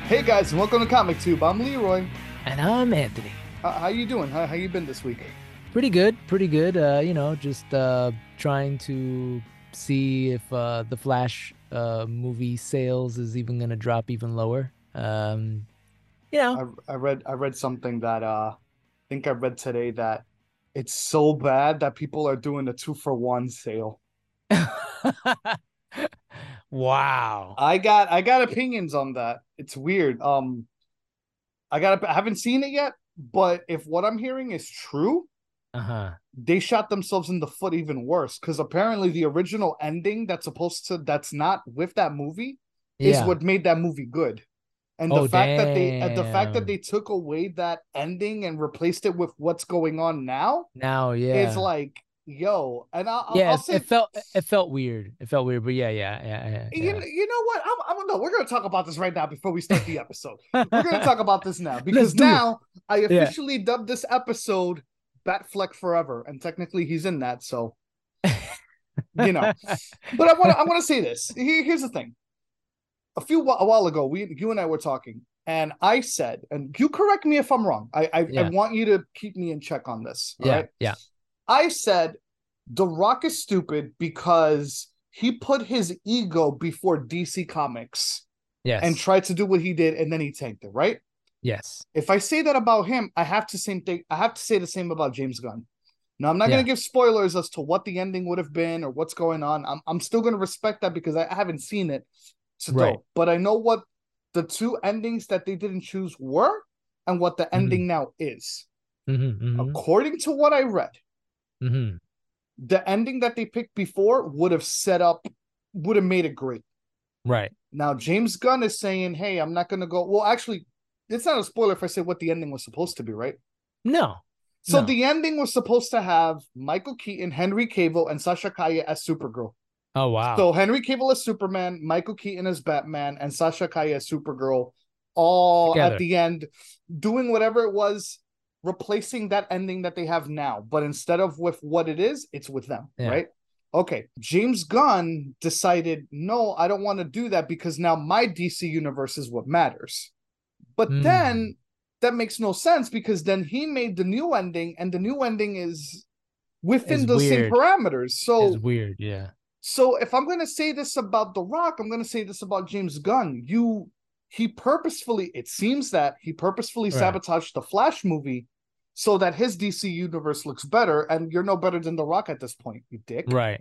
Hey guys, and welcome to Comic Tube. I'm Leroy. And I'm Anthony. How you doing? How you been this week? Pretty good, pretty good. Just trying to see if the Flash movie sales is even gonna drop even lower. You know. I read something that I think I read today that it's so bad that people are doing a 2-for-1 sale. Wow. I got opinions on that. It's weird. I haven't seen it yet, but if what I'm hearing is true, Uh-huh. they shot themselves in the foot even worse because apparently the original ending that's not with that movie is Yeah. what made that movie good. And Oh, the fact that they damn. took away that ending and replaced it with what's going on now Now, is yeah. like, yo, and I'll Yes, say, it felt weird. It felt weird, but yeah. you know what? I'm no, we're gonna talk about this right now before we start the episode. We're gonna talk about this now Let's because do it. now I Yeah. officially dubbed this episode Batfleck Forever, and technically he's in that, so you know. But I want to say this. Here's the thing. A while ago, you and I were talking, and I said, and you correct me if I'm wrong. I Yeah. want you to keep me in check on this. All Yeah. right. Yeah. I said The Rock is stupid because he put his ego before DC Comics and Yes. tried to do what he did, and then he tanked it. Right. Yes. If I say that about him, I have to same thing. I have to say the same about James Gunn. Now, I'm not going Yeah. to give spoilers as to what the ending would have been or what's going on. I'm still going to respect that because I haven't seen it. Right. So, but I know what the two endings that they didn't choose were and what the hmm ending now is. hmm According to what I read, hmm the ending that they picked before would have made it great. Right. Now, James Gunn is saying, hey, I'm not going to go. Well, actually, it's not a spoiler if I say what the ending was supposed to be, right? No. So No. the ending was supposed to have Michael Keaton, Henry Cavill, and Sasha Kaye as Supergirl. Oh wow. So Henry Cavill as Superman, Michael Keaton as Batman, and Sasha Kaye as Supergirl, all at Together. the end doing whatever it was, replacing that ending that they have now. But instead of with what it is, it's with them, Yeah. right? Okay. James Gunn decided, no, I don't want to do that because now my DC universe is what matters. But Hmm. then that makes no sense because then he made the new ending, and the new ending is within It's those same weird. parameters. It's So weird. Yeah. if I'm going to say this about The Rock, I'm going to say this about James Gunn. He purposefully, it seems that he purposefully Right. sabotaged the Flash movie so that his DC universe looks better, and you're no better than The Rock at this point, you dick. Right.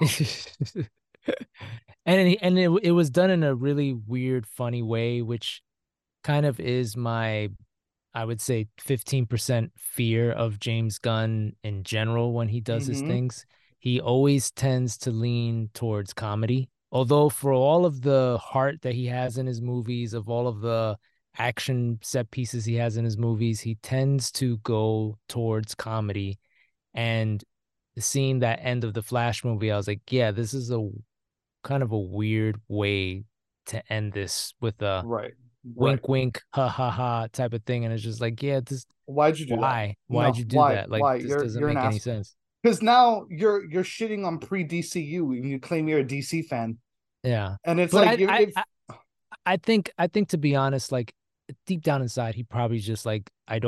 And it was done in a really weird, funny way, which kind of is my, I would say, 15% fear of James Gunn in general when he does his Mm-hmm. things. He always tends to lean towards comedy. Although for all of the heart that he has in his movies, of all of the action set pieces he has in his movies, he tends to go towards comedy. And seeing that end of the Flash movie, I was like, yeah, this is a kind of a weird way to end this with a Right. Right. wink, wink, ha ha ha type of thing. And it's just like, yeah, this Why'd you do that? why? Why'd No, you do why? that? Like Why? this You're doesn't an make any asshole. sense. Because now you're shitting on pre DCU and you claim you're a DC fan, Yeah. and it's But like I I if I, I think to be honest, like deep down inside, he probably just like,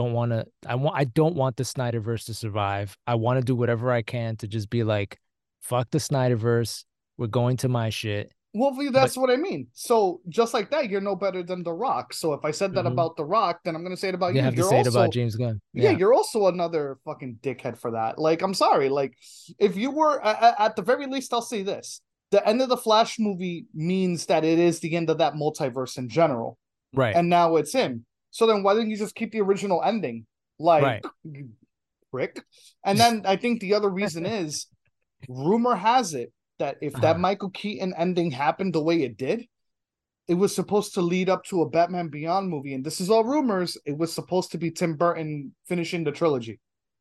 I don't want the Snyderverse to survive. I want to do whatever I can to just be like, fuck the Snyderverse. We're going to my shit. well, But that's what I mean. So just like that, you're no better than The Rock. So if I said that mhm, about The Rock, then I'm gonna say it about you you. have to You're say it about also, James Gunn. yeah, Yeah. you're also another fucking dickhead for that. Like, I'm sorry. Like, if you were at the very least, I'll say this: the end of the Flash movie means that it is the end of that multiverse in general, Right. and now it's him. So then why didn't you just keep the original ending? Like, Right. you prick. And then I think the other reason is rumor has it that if that Uh, Michael Keaton ending happened the way it did, it was supposed to lead up to a Batman Beyond movie. And this is all rumors. It was supposed to be Tim Burton finishing the trilogy.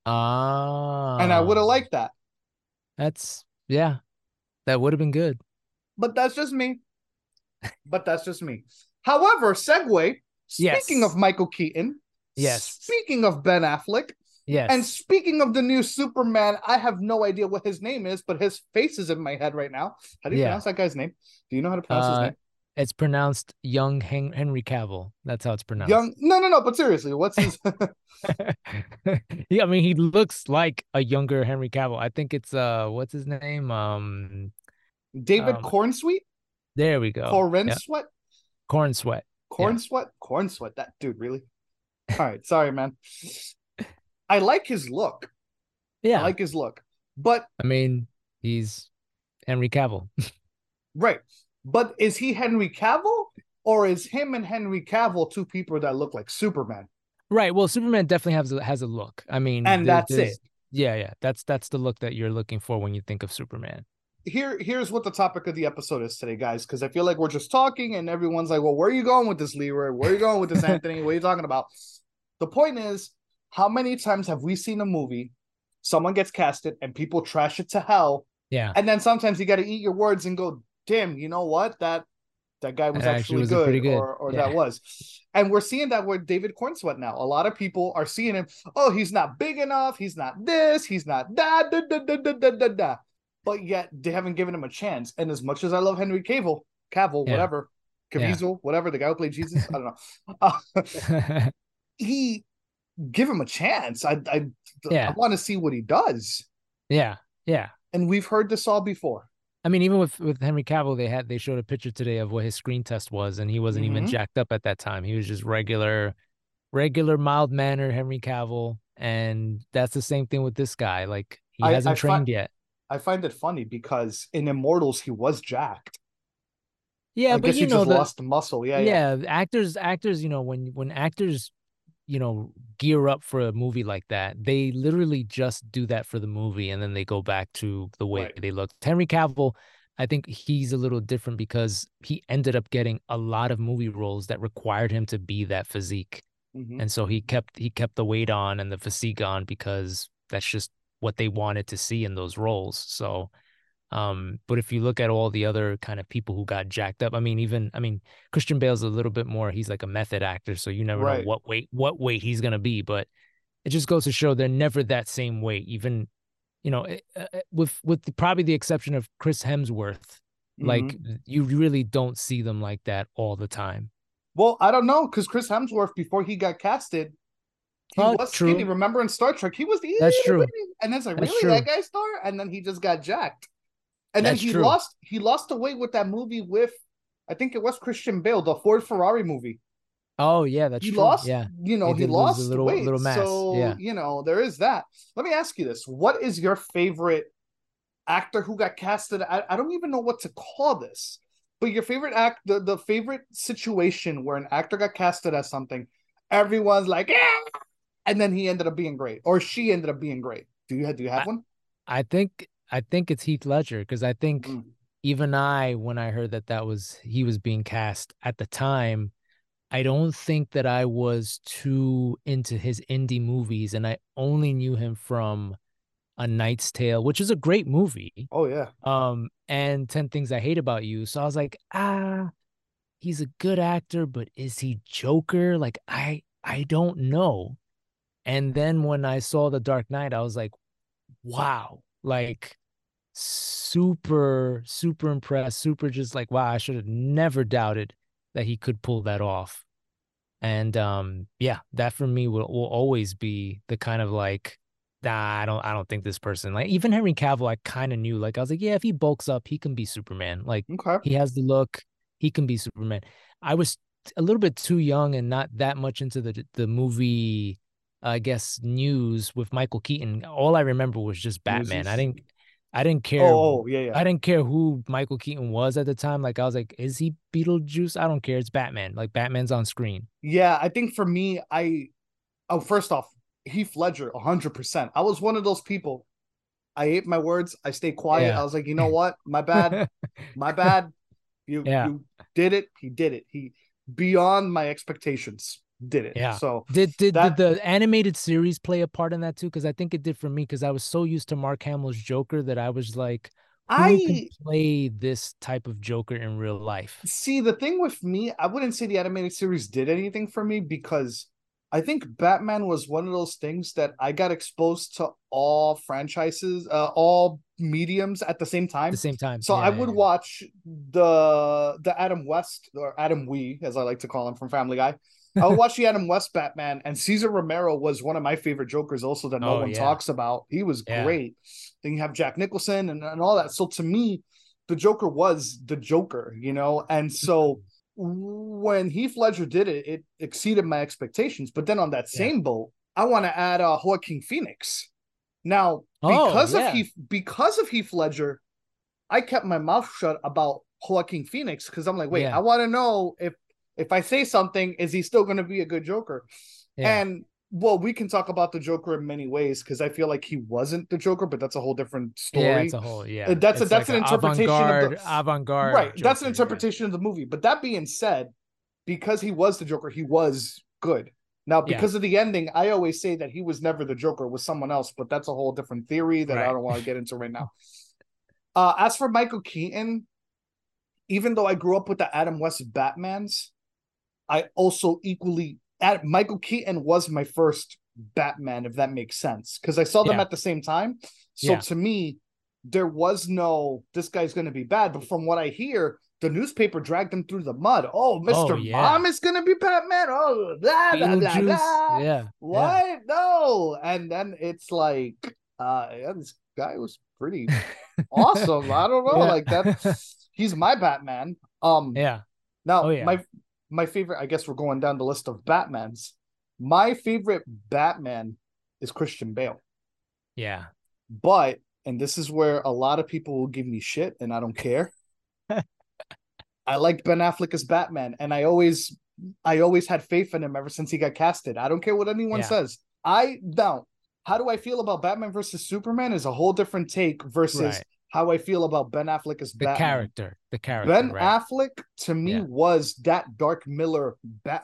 And I would ah, have liked that. that's yeah, that would have been good. But that's just me. But that's just me. However, segue, speaking of Yes. Michael Keaton, Yes. speaking of Ben Affleck, and Yes. speaking of the new Superman, I have no idea what his name is, but his face is in my head right now. How do you Yeah. pronounce that guy's name? Do you know how to pronounce his Uh, name? It's pronounced young Henry Cavill. That's how it's pronounced. Young? No, no, no. But seriously, what's his? Yeah, I mean he looks like a younger Henry Cavill. I think it's what's his name? David Um Cornsweet? there we go. Corn Yeah. Sweat? Corn Sweat. Corn Yeah. Sweat? Corn Sweat? That dude, really? All right, sorry, man. I like his look. I Yeah. like his look. But I mean, he's Henry Cavill. right. But is he Henry Cavill? Or is him and Henry Cavill two people that look like Superman? Right. Well, Superman definitely has a look. I mean, And that's it. there's yeah, yeah. That's the look that you're looking for when you think of Superman. Here's what the topic of the episode is today, guys, because I feel like we're just talking and everyone's like, well, where are you going with this, Leroy? Where are you going with this, Anthony? What are you talking about? The point is, how many times have we seen a movie, someone gets casted and people trash it to hell, Yeah. and then sometimes you got to eat your words and go, damn, you know what? That guy was That actually actually was a good, pretty good. or that Yeah. was. And we're seeing that with David Cornsweet now. A lot of people are seeing him, oh, he's not big enough, he's not this, he's not that, da, da, da, da, da, da, da. But yet they haven't given him a chance. And as much as I love Henry Cavill, Yeah. whatever, Yeah. Caviezel, whatever, the guy who played Jesus, I don't know. He give him a chance. I Yeah. want to see what he does. Yeah. Yeah. And we've heard this all before. I mean, even with Henry Cavill, they showed a picture today of what his screen test was, and he wasn't even Mm-hmm. jacked up at that time. He was just regular mild mannered Henry Cavill, and that's the same thing with this guy. Like he I I hasn't find trained yet. I find it funny because in Immortals he was jacked. Yeah, I but guess he you know just the lost the muscle. Yeah, yeah. yeah actors, when actors gear up for a movie like that, they literally just do that for the movie and then they go back to the way Right. they look. Henry Cavill, I think he's a little different because he ended up getting a lot of movie roles that required him to be that physique. Mm-hmm. And so he kept the weight on and the physique on because that's just what they wanted to see in those roles. So but if you look at all the other kind of people who got jacked up, I mean, Christian Bale's a little bit more, he's like a method actor, so you never know Right. what weight he's gonna be. But it just goes to show they're never that same weight. Even, probably the exception of Chris Hemsworth, like Mm-hmm. you really don't see them like that all the time. Well, I don't know because Chris Hemsworth, before he got casted, he Oh, was skinny. true. Remember in Star Trek, he was the That's itty true. bitty, and then it's like, That's really, that true. guy's Star? And then he just got jacked. And then That's true. he lost the weight with that movie with, I think it was Christian Bale, the Ford Ferrari movie. Oh yeah, that's He true. lost, Yeah. He he did lose a lost little weight. little mass. So, Yeah. there is that. Let me ask you this. What is your favorite actor who got casted? I don't even know what to call this, but your favorite the favorite situation where an actor got casted as something, everyone's like, yeah, and then he ended up being great, or she ended up being great. Do you have I, one? I think it's Heath Ledger because I think Mm. even when I heard that he was being cast at the time, I don't think that I was too into his indie movies, and I only knew him from A Knight's Tale, which is a great movie. Oh yeah. And 10 Things I Hate About You. So I was like, he's a good actor, but is he Joker? Like I don't know. And then when I saw The Dark Knight, I was like, wow, like super, super impressed, super just like, wow, I should have never doubted that he could pull that off. And yeah, that for me will always be the kind of like, nah, I don't think this person, like even Henry Cavill, I kind of knew, like I was like, yeah, if he bulks up, he can be Superman. Like Okay. he has the look, he can be Superman. I was a little bit too young and not that much into the movie, I guess, news with Michael Keaton. All I remember was just Batman. I Newsies. didn't I didn't care Oh, yeah, yeah. I didn't care who Michael Keaton was at the time. Like I was like, is he Beetlejuice? I don't care. It's Batman. Like Batman's on screen. Yeah, I think for me, first off, Heath Ledger, 100%. I was one of those people. I ate my words. I stayed quiet. I Yeah. was like, you know what? My bad. My bad. Yeah. You did it. He did it. He beyond my expectations did it. Yeah. So Did that the animated series play a part in that too? Because I think it did for me, because I was so used to Mark Hamill's Joker that I was like, who can I play this type of Joker in real life? see the thing with me, I wouldn't say the animated series did anything for me because I think Batman was one of those things that I got exposed to all franchises, all mediums at the same the time. same time. So I would watch the Adam West, or Adam Wee, as I like to call him from Family Guy. I would watch the Adam West Batman, and Cesar Romero was one of my favorite Jokers also that no Oh one yeah. talks about. He was Yeah. great. Then you have Jack Nicholson and all that. So to me, the Joker was the Joker, you know? And so when Heath Ledger did it, it exceeded my expectations. But then on that Yeah. same boat, I want to add Joaquin Phoenix. Now, Oh yeah. because of Heath Ledger, I kept my mouth shut about Joaquin Phoenix because I'm like, wait, Yeah. I want to know if I say something, is he still going to be a good Joker? Yeah. And well, we can talk about the Joker in many ways because I feel like he wasn't the Joker, but that's a whole different Yeah, it's story. a whole yeah. That's It's that's like an an interpretation of the avant-garde right. That's an Joker. Yeah. interpretation of the movie. But that being said, because he was the Joker, he was good. Now, Yeah. because of the ending, I always say that he was never the Joker, it was someone else, but that's a whole different theory that I Right. don't want to get into right now. As for Michael Keaton, even though I grew up with the Adam West Batmans, I also equally Michael Keaton was my first Batman, if that makes sense, because I saw them Yeah. at the same time. So Yeah. to me, there was no this guy's going to be bad. But from what I hear, the newspaper dragged him through the mud. Oh, Mr. yeah. Mom is going to be Batman. Oh, blah blah blah Beetlejuice. blah. Yeah. What? Yeah. No. And then it's like, yeah, this guy was pretty awesome. I don't know, Yeah. like that. He's my Batman. Yeah. Now Oh yeah. my favorite, I guess we're going down the list of Batmans. My favorite Batman is Christian Bale. Yeah. But, and this is where a lot of people will give me shit, and I don't care. I liked Ben Affleck as Batman, and I always had faith in him ever since he got casted. I don't care what anyone Yeah. says. I don't. How do I feel about Batman versus Superman is a whole different take versus Right. how I feel about Ben Affleck as The Batman. character. Ben Right. Affleck to me Yeah. was that Frank Miller.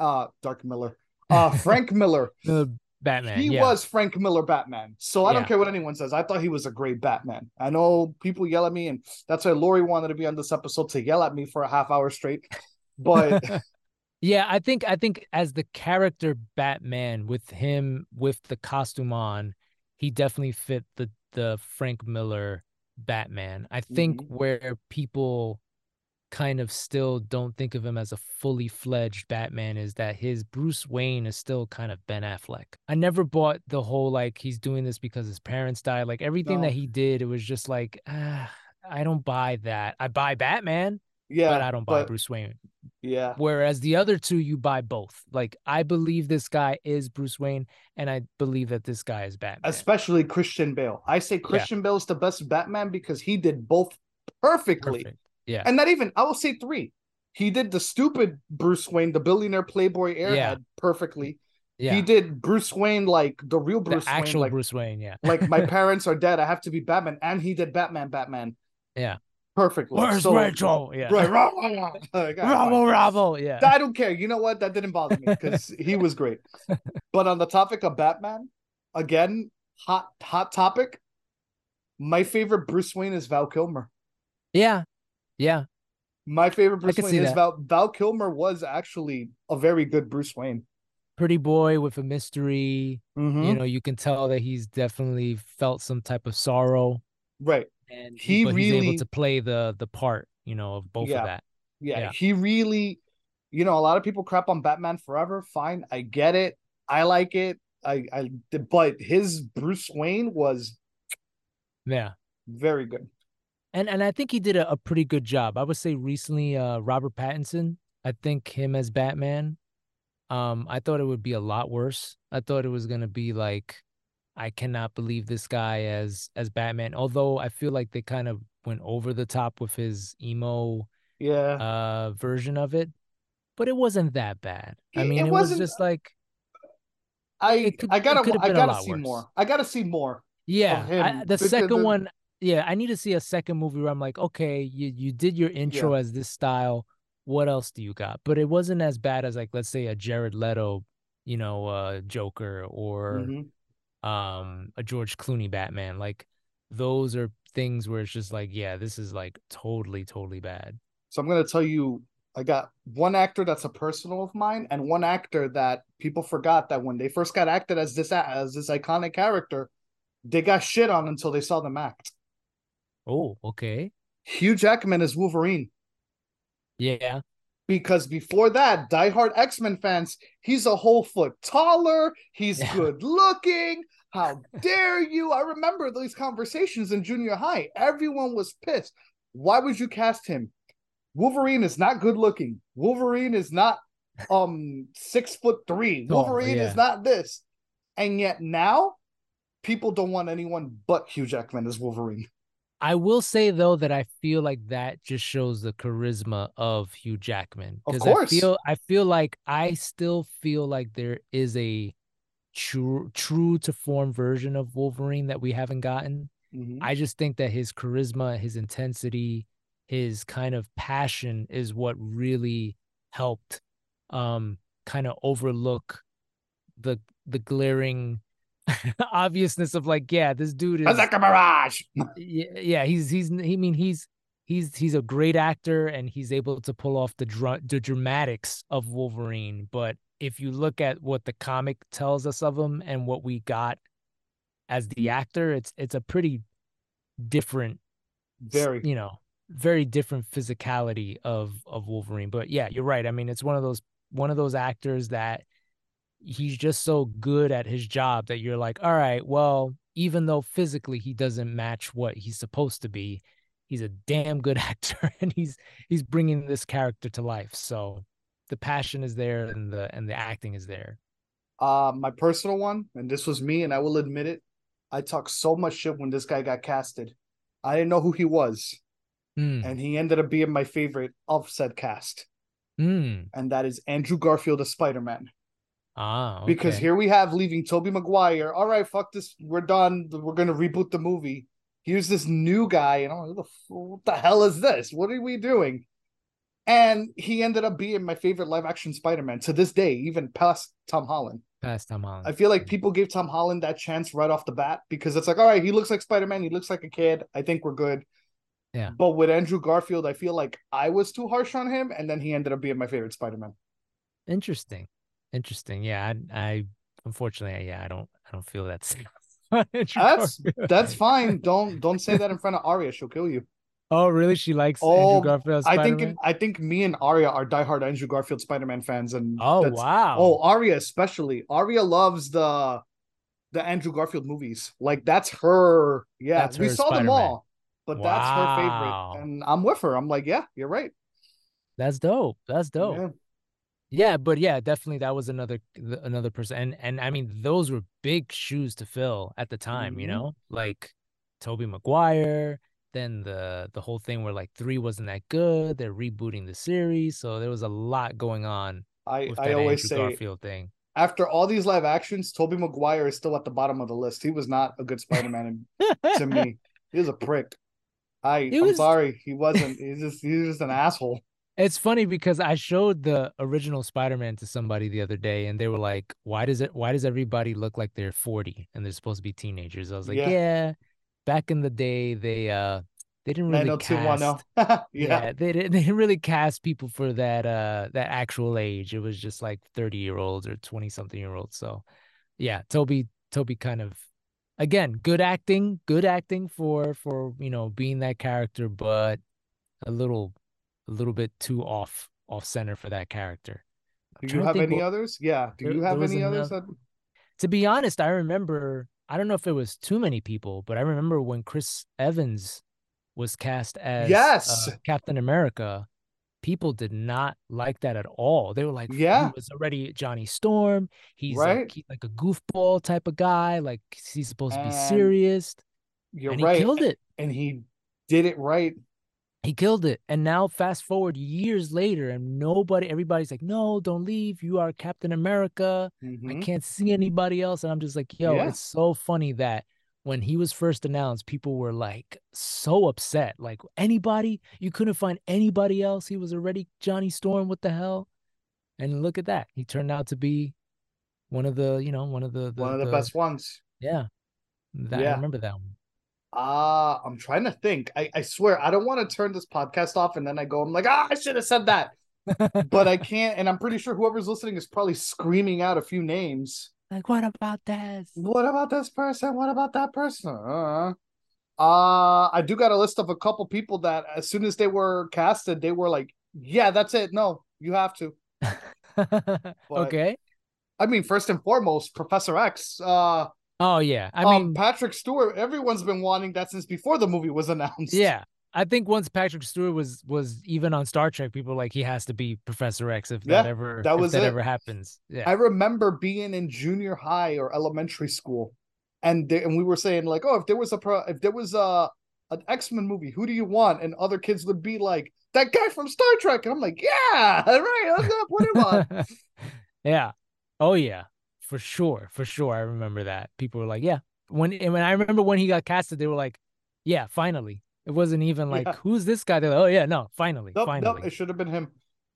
The Batman. He Yeah. was Frank Miller Batman. So I don't Yeah. care what anyone says. I thought he was a great Batman. I know people yell at me, and that's why Lori wanted to be on this episode to yell at me for a half hour straight. But Yeah, I think as the character Batman with him with the costume on, he definitely fit the Frank Miller Batman. I think where people kind of still don't think of him as a fully fledged Batman is that his Bruce Wayne is still kind of Ben Affleck. I never bought the whole like he's doing this because his parents died. Like everything that he did, it was just like, I don't buy that. I buy Batman, but I don't buy Bruce Wayne. Yeah. Whereas the other two, you buy both. Like, I believe this guy is Bruce Wayne, and I believe that this guy is Batman. Especially Christian Bale. I say Christian Bale is the best Batman because he did both perfectly. Perfect. Yeah. And not even, I will say 3. He did the stupid Bruce Wayne, the billionaire playboy airhead, perfectly. Yeah. He did Bruce Wayne, like the real Bruce Wayne. Actual like, Bruce Wayne, yeah. Like, my parents are dead. I have to be Batman. And he did Batman. Yeah. Perfectly. Where's Rachel? Yeah. Right. Bravo. Yeah. I don't care. You know what? That didn't bother me because he was great. But on the topic of Batman, again, hot topic. My favorite Bruce Wayne is Val Kilmer. Yeah. Yeah. My favorite Bruce Wayne is Val Kilmer was actually a very good Bruce Wayne. Pretty boy with a mystery. You know, you can tell that he's definitely felt some type of sorrow. Right. And he's able to play the part, you know, of both of that. Yeah. He really, you know, a lot of people crap on Batman Forever. Fine. I get it. I like it. But his Bruce Wayne was very good. And I think he did a pretty good job. I would say recently, Robert Pattinson, I think him as Batman, I thought it would be a lot worse. I thought it was going to be like, I cannot believe this guy as Batman. Although I feel like they kind of went over the top with his emo version of it, but it wasn't that bad. I mean, it was just like I gotta see more. I gotta see more. Yeah, the second one. Yeah, I need to see a second movie where I'm like, okay, you did your intro as this style. What else do you got? But it wasn't as bad as like, let's say a Jared Leto, you know, Joker or a George Clooney Batman. Like those are things where it's just like, yeah, this is like totally bad. So I'm gonna tell you, I got one actor that's a personal of mine, and one actor that people forgot that when they first got acted as this iconic character, they got shit on until they saw them act. Oh, okay. Hugh Jackman is Wolverine. Yeah. Because before that, diehard X-Men fans, he's a whole foot taller, he's Yeah. good looking. How dare you? I remember these conversations in junior high. Everyone was pissed. Why would you cast him? Wolverine is not good looking. Wolverine is not 6'3". Tall. Wolverine is Yeah. not this. And yet now people don't want anyone but Hugh Jackman as Wolverine. I will say though that I feel like that just shows the charisma of Hugh Jackman Of because course. I feel like I still feel like there is a true to form version of Wolverine that we haven't gotten. Mm-hmm. I just think that his charisma, his intensity, his kind of passion is what really helped kind of overlook the glaring obviousness of like, yeah, this dude It's is like a mirage. yeah, he's a great actor and he's able to pull off the dramatics of Wolverine, but if you look at what the comic tells us of him and what we got as the actor, it's a pretty different, Very, you know, very different physicality of Wolverine. But yeah, you're right. I mean, it's one of those actors that he's just so good at his job that you're like, all right, well, even though physically he doesn't match what he's supposed to be, he's a damn good actor and he's bringing this character to life. So the passion is there and the acting is there. my personal one, and this was me, and I will admit it. I talked so much shit when this guy got casted. I didn't know who he was, Mm. and he ended up being my favorite of said cast, Mm. and that is Andrew Garfield as Spider-Man. Ah, Because okay. here we have leaving Tobey Maguire. All right, fuck this. We're done. We're gonna reboot the movie. Here's this new guy, and I'm like, what the hell is this? What are we doing? And he ended up being my favorite live action Spider-Man to this day, even past Tom Holland. Past Tom I Holland. feel like people gave Tom Holland that chance right off the bat because it's like, all right, he looks like Spider-Man, he looks like a kid. I think we're good. Yeah. But with Andrew Garfield, I feel like I was too harsh on him, and then he ended up being my favorite Spider-Man. Interesting. Interesting. Yeah, I unfortunately, yeah, I don't feel that same. Andrew That's Garfield. that's fine. Don't say that in front of Arya. She'll kill you. Oh, really? She likes Andrew Oh, Garfield as Spider-Man? I think me and Arya are diehard Andrew Garfield Spider-Man fans, and Oh, that's oh wow. Arya especially. Arya loves the Andrew Garfield movies. Like that's her. Yeah, That's we her saw them Spider-Man. all, but that's her favorite, Wow. and I'm with her. I'm like, yeah, you're right. That's dope. That's dope. Yeah. Yeah, but yeah, definitely that was another person. And I mean, those were big shoes to fill at the time, you Mm-hmm. know? Like Tobey Maguire, then the whole thing where like 3 wasn't that good. They're rebooting the series, so there was a lot going on with I that always Andrew say Garfield thing. after all these live actions, Tobey Maguire is still at the bottom of the list. He was not a good Spider-Man to me. He was a prick. It I'm was sorry, he wasn't. He's just an asshole. It's funny because I showed the original Spider-Man to somebody the other day and they were like, why does everybody look like they're 40 and they're supposed to be teenagers? I was like, Yeah, yeah, back in the day they didn't really 90210. cast Yeah, they didn't really cast people for that actual age. It was just like 30-year-olds or 20 something year olds. So, yeah, Toby kind of again, good acting for, being that character, but a little a little bit too off center for that character. I'm do you trying to have think any what others? Yeah, do you there have was any others another. that? To be honest, I remember I don't know if it was too many people, but I remember when Chris Evans was cast as Yes, Captain America, people did not like that at all. They were like, he yeah, was already Johnny Storm. right. He's like a goofball type of guy. Like he's supposed to be And serious, you're and he right, killed it. and he did it right. He killed it. And now fast forward years later and everybody's like, no, don't leave. You are Captain America. I Hmm. can't see anybody else. And I'm just like, yo, Yeah, it's so funny that when he was first announced, people were like so upset. Like anybody, you couldn't find anybody else. He was already Johnny Storm. What the hell? And look at that. He turned out to be one of one of the the best ones. yeah, that I Yeah. remember that one. I'm trying to think. I swear I don't want to turn this podcast off and then I go, I'm like, I should have said that. But I can't, and I'm pretty sure whoever's listening is probably screaming out a few names. Like, what about that? What about this person? What about that person? I do got a list of a couple people that as soon as they were casted, they were like, "Yeah, that's it. No, you have to." But Okay. I mean, first and foremost, Professor X. Oh yeah. I mean, Patrick Stewart. Everyone's been wanting that since before the movie was announced. yeah. I think once Patrick Stewart was even on Star Trek, people were like he has to be Professor X Yeah, that if was that it. ever happens. I Yeah. remember being in junior high or elementary school, and we were saying like, oh, if there was an X-Men movie, who do you want? And other kids would be like, that guy from Star Trek, and I'm like, yeah, all right, I'm gonna put him on. Yeah. Oh yeah. For sure. For sure. I remember that. People were like, yeah. When I remember when he got casted, they were like, yeah, finally. It wasn't even like, Yeah, who's this guy? They're like, oh yeah, no, finally, nope, nope, finally. it should have been him.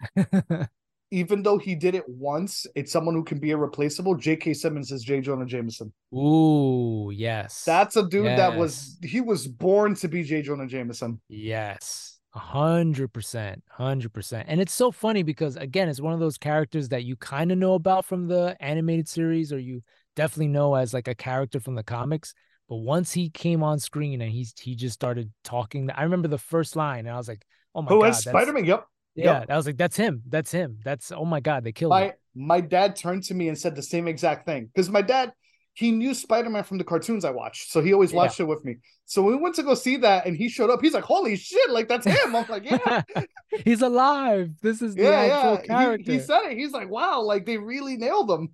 Even though he did it once, it's someone who can be irreplaceable. J.K. Simmons is J. Jonah Jameson. Ooh, yes. That's a dude that Yes. was born to be J. Jonah Jameson. Yes. 100%. 100%. And it's so funny because again, it's one of those characters that you kind of know about from the animated series, or you definitely know as like a character from the comics. But once he came on screen and he just started talking, I remember the first line and I was like, oh my Who is God, that's Spider-Man? Yep, yeah. yep. I was like, that's him. That's him. That's oh my God, they killed it. My dad turned to me and said the same exact thing because my dad he knew Spider-Man from the cartoons I watched, so he always Yeah. watched it with me. So when we went to go see that and he showed up, he's like, "Holy shit! Like that's him!" I'm like, "Yeah, He's alive. This is the yeah, actual yeah." He character. said it. He's like, "Wow! Like they really nailed him."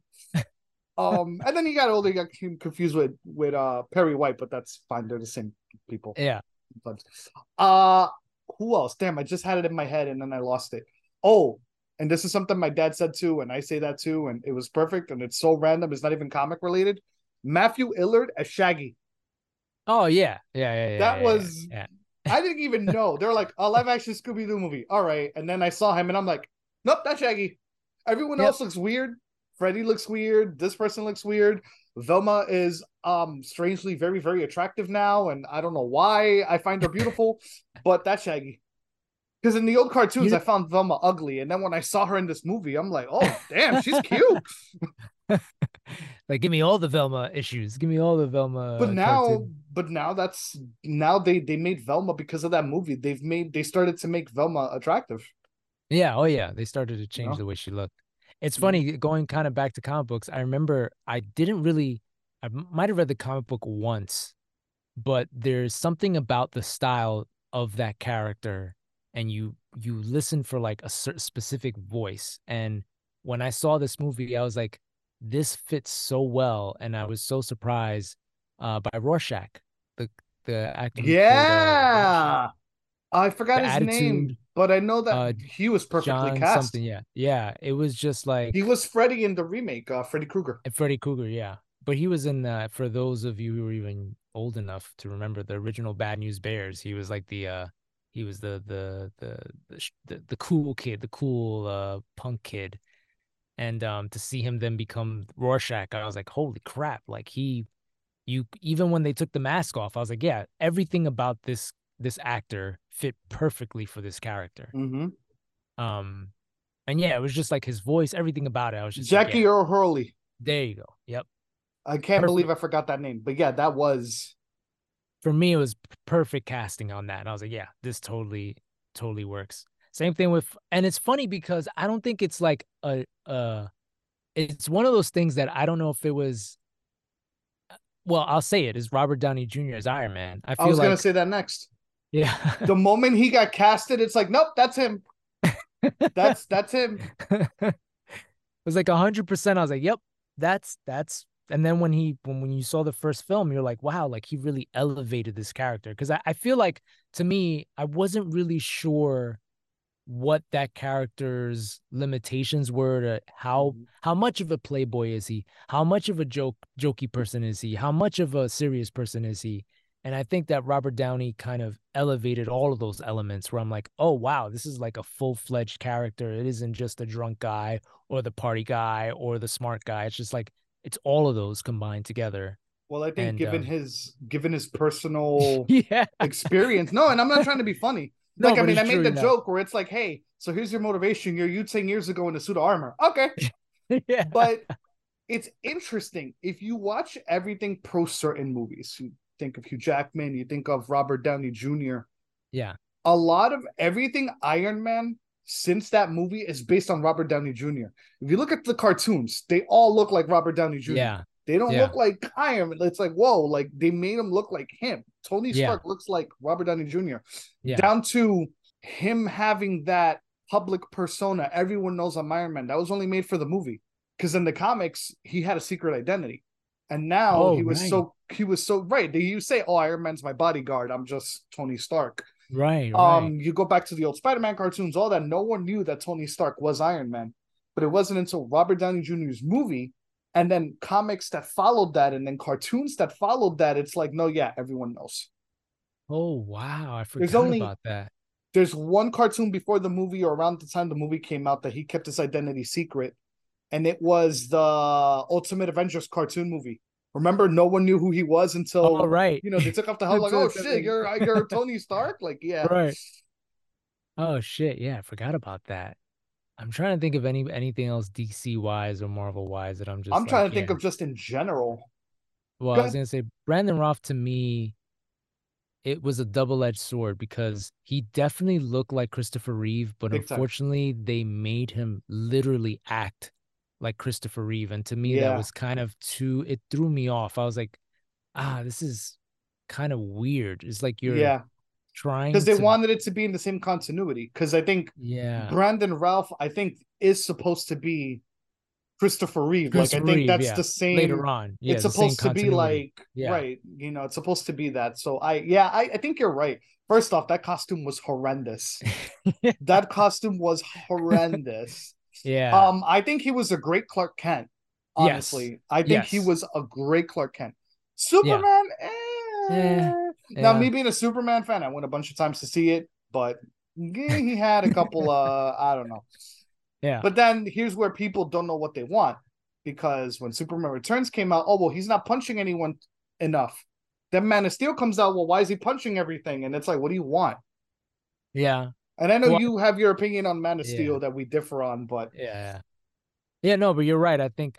And then he got older, he got confused with Perry White, but that's fine. They're the same people. Yeah. Sometimes. Uh, who else? Damn, I just had it in my head and then I lost it. Oh, and this is something my dad said too, and I say that too, and it was perfect, and it's so random, it's not even comic related. Matthew Illard as Shaggy. Oh yeah. Yeah. Yeah. That Yeah. was Yeah. I didn't even know. They're like a live action Scooby Doo movie. All right, and then I saw him, and I'm like, nope, that's Shaggy. Everyone Yeah. Yep. else looks weird. Freddy looks weird. This person looks weird. Velma is strangely very very attractive now, and I don't know why I find her beautiful, but that's Shaggy. Because in the old cartoons, You I found Velma ugly, and then when I saw her in this movie, I'm like, oh damn, she's cute. like give me all the Velma issues. Give me all the But Velma now, cartoon. but now that's now they made Velma because of that movie. They started to make Velma attractive. Yeah, oh yeah. They started to You change know. the way she looked. It's Mhm. funny going kind of back to comic books. I remember I didn't really might have read the comic book once, but there's something about the style of that character and you listen for like a certain specific voice. And when I saw this movie, I was like, this fits so well. And I was so surprised by Rorschach, the the actor who played Rorschach, Yeah, I forgot the his name, attitude, but I know that uh he was perfectly John cast. something. Yeah. Yeah. It was just He like was Freddy in the remake, Freddy Krueger. Freddy Krueger, yeah. But he was in for those of you who are even old enough to remember the original Bad News Bears. He was like he was the cool kid, the cool punk kid. And to see him then become Rorschach, I was like, holy crap. Like you even when they took the mask off, I was like, yeah, everything about this actor fit perfectly for this character. Mm-hmm. Um and yeah, it was just like his voice, everything about it. I was just like, Jackie yeah, Earl Hurley. there you go. Yep. I can't believe Perfect. I forgot that name, but yeah, that was. For me, it was perfect casting on that. And I was like, yeah, this totally works. Same thing with, and it's funny because I don't think it's like it's one of those things that I don't know if it was, well, I'll say it is Robert Downey Jr. as Iron Man. I I feel was gonna like, say that next. yeah. The moment he got casted, it's like, nope, that's him. That's him. It was like 100%. I was like, yep, that's. And then when you saw the first film, you're like, wow, like he really elevated this character. Because I feel like to me, I wasn't really sure what that character's limitations were to Mhm. how much of a playboy is he? How much of a jokey person is he? How much of a serious person is he? And I think that Robert Downey kind of elevated all of those elements where I'm like, oh wow, this is like a full-fledged character. It isn't just a drunk guy or the party guy or the smart guy. It's just like it's all of those combined together. Well, I think And given his personal yeah. experience, no, and I'm not trying to be funny. No, Like, I but mean, it's I made true, the you know. joke where it's like, hey, so here's your motivation. You're you 10 years ago in a suit of armor. Okay. Yeah. But it's interesting. If you watch everything pro certain movies, think of Hugh Jackman, you think of Robert Downey Jr. Yeah. A lot of everything Iron Man since that movie is based on Robert Downey Jr. If you look at the cartoons, they all look like Robert Downey Jr. Yeah. They don't Yeah. look like Iron Man. It's like, whoa, like they made him look like him. Tony Yeah. Stark looks like Robert Downey Jr. Yeah. Down to him having that public persona. Everyone knows I'm Iron Man. That was only made for the movie. Because in the comics, he had a secret identity. And now he was so right. You say, oh, Iron Man's my bodyguard. I'm just Tony Stark. Right. You go back to the old Spider-Man cartoons, all that. No one knew that Tony Stark was Iron Man. But it wasn't until Robert Downey Jr.'s movie and then comics that followed that and then cartoons that followed that. It's like, no, yeah, everyone knows. Oh, wow. I forgot about that. There's one cartoon before the movie or around the time the movie came out that he kept his identity secret. And it was the Ultimate Avengers cartoon movie. Remember, no one knew who he was until right. They took off the helmet. Like, oh shit, you're Tony Stark. Like, yeah, right. Oh shit, yeah, I forgot about that. I'm trying to think of anything else DC wise or Marvel wise that I'm trying to think of just in general. Well, I was gonna say Brandon Routh to me, it was a double-edged sword because he definitely looked like Christopher Reeve, but unfortunately they made him literally act like Christopher Reeve. And to me, that was kind of it threw me off. I was like, this is kind of weird. It's like you're trying because they wanted it to be in the same continuity. Because I think Brandon Routh, I think, is supposed to be Christopher Reeve. Like, I think that's the same later on. Yeah, it's supposed to be like right. It's supposed to be that. So I think you're right. First off, that costume was horrendous. That costume was horrendous. Yeah. I think he was a great Clark Kent. Honestly, yes. I think he was a great Clark Kent. Superman. Now, me being a Superman fan, I went a bunch of times to see it, but he had a couple. I don't know. Yeah. But then here's where people don't know what they want, because when Superman Returns came out, oh well, he's not punching anyone enough. Then Man of Steel comes out. Well, why is he punching everything? And it's like, what do you want? Yeah. And I know you have your opinion on Man of Steel that we differ on, but no, but you're right. I think,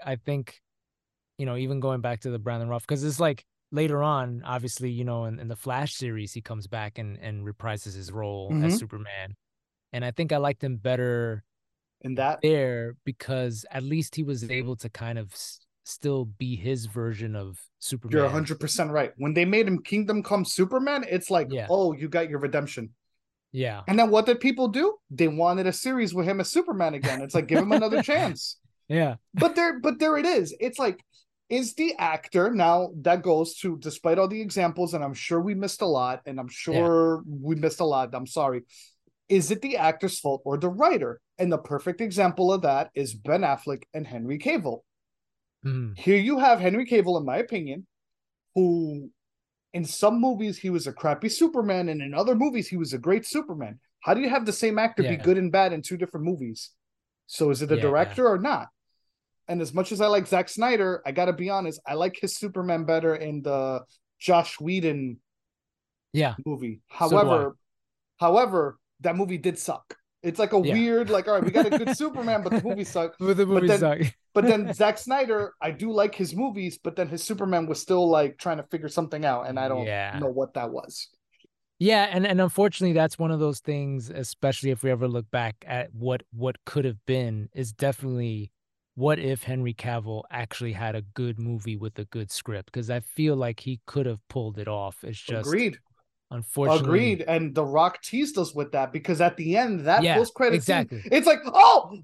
even going back to the Brandon Routh, because it's like later on, obviously, in the Flash series, he comes back and reprises his role as Superman. And I think I liked him better in that there because at least he was able to kind of still be his version of Superman. You're 100% right. When they made him Kingdom Come Superman, it's like, oh, you got your redemption. Yeah. And then what did people do? They wanted a series with him as Superman again. It's like, give him another chance. Yeah. But there it is. It's like, is the actor, now that goes to, despite all the examples, and I'm sure we missed a lot, and I'm sure we missed a lot, I'm sorry. Is it the actor's fault or the writer? And the perfect example of that is Ben Affleck and Henry Cavill. Here you have Henry Cavill, in my opinion, who in some movies he was a crappy Superman, and in other movies he was a great Superman. How do you have the same actor be good and bad in two different movies? So is it a director or not? And as much as I like Zack Snyder, I gotta be honest, I like his Superman better in the Josh Whedon movie. However, that movie did suck. It's like a weird, like, all right, we got a good Superman, but the movie sucked. But then Zack Snyder, I do like his movies, but then his Superman was still like trying to figure something out, and I don't know what that was. Yeah, and unfortunately, that's one of those things, especially if we ever look back at what could have been, is definitely what if Henry Cavill actually had a good movie with a good script? Because I feel like he could have pulled it off. It's just unfortunately. Agreed. And The Rock teased us with that, because at the end, that post-credit scene, it's like, fuck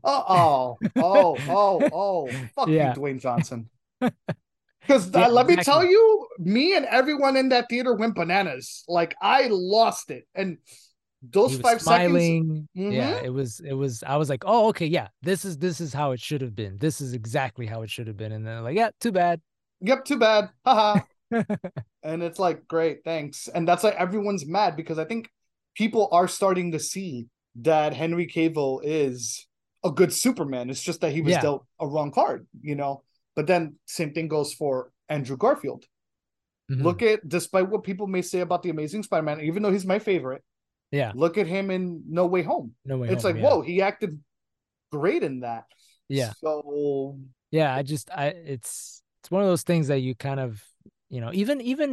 you, Dwayne Johnson. Because let me tell you, me and everyone in that theater went bananas. Like, I lost it. And those 5 seconds. Yeah, it was, I was like, oh, okay, yeah, this is how it should have been. This is exactly how it should have been. And then like, yeah, too bad. Yep, too bad. Haha. And it's like, great, thanks. And that's like, everyone's mad because I think people are starting to see that Henry Cavill is a good Superman. It's just that he was dealt a wrong card, But then same thing goes for Andrew Garfield. Look at, despite what people may say about the Amazing Spider-Man, even though he's my favorite, look at him in No Way Home. It's like, whoa, he acted great in that. Yeah. So yeah, it's one of those things that you kind of, even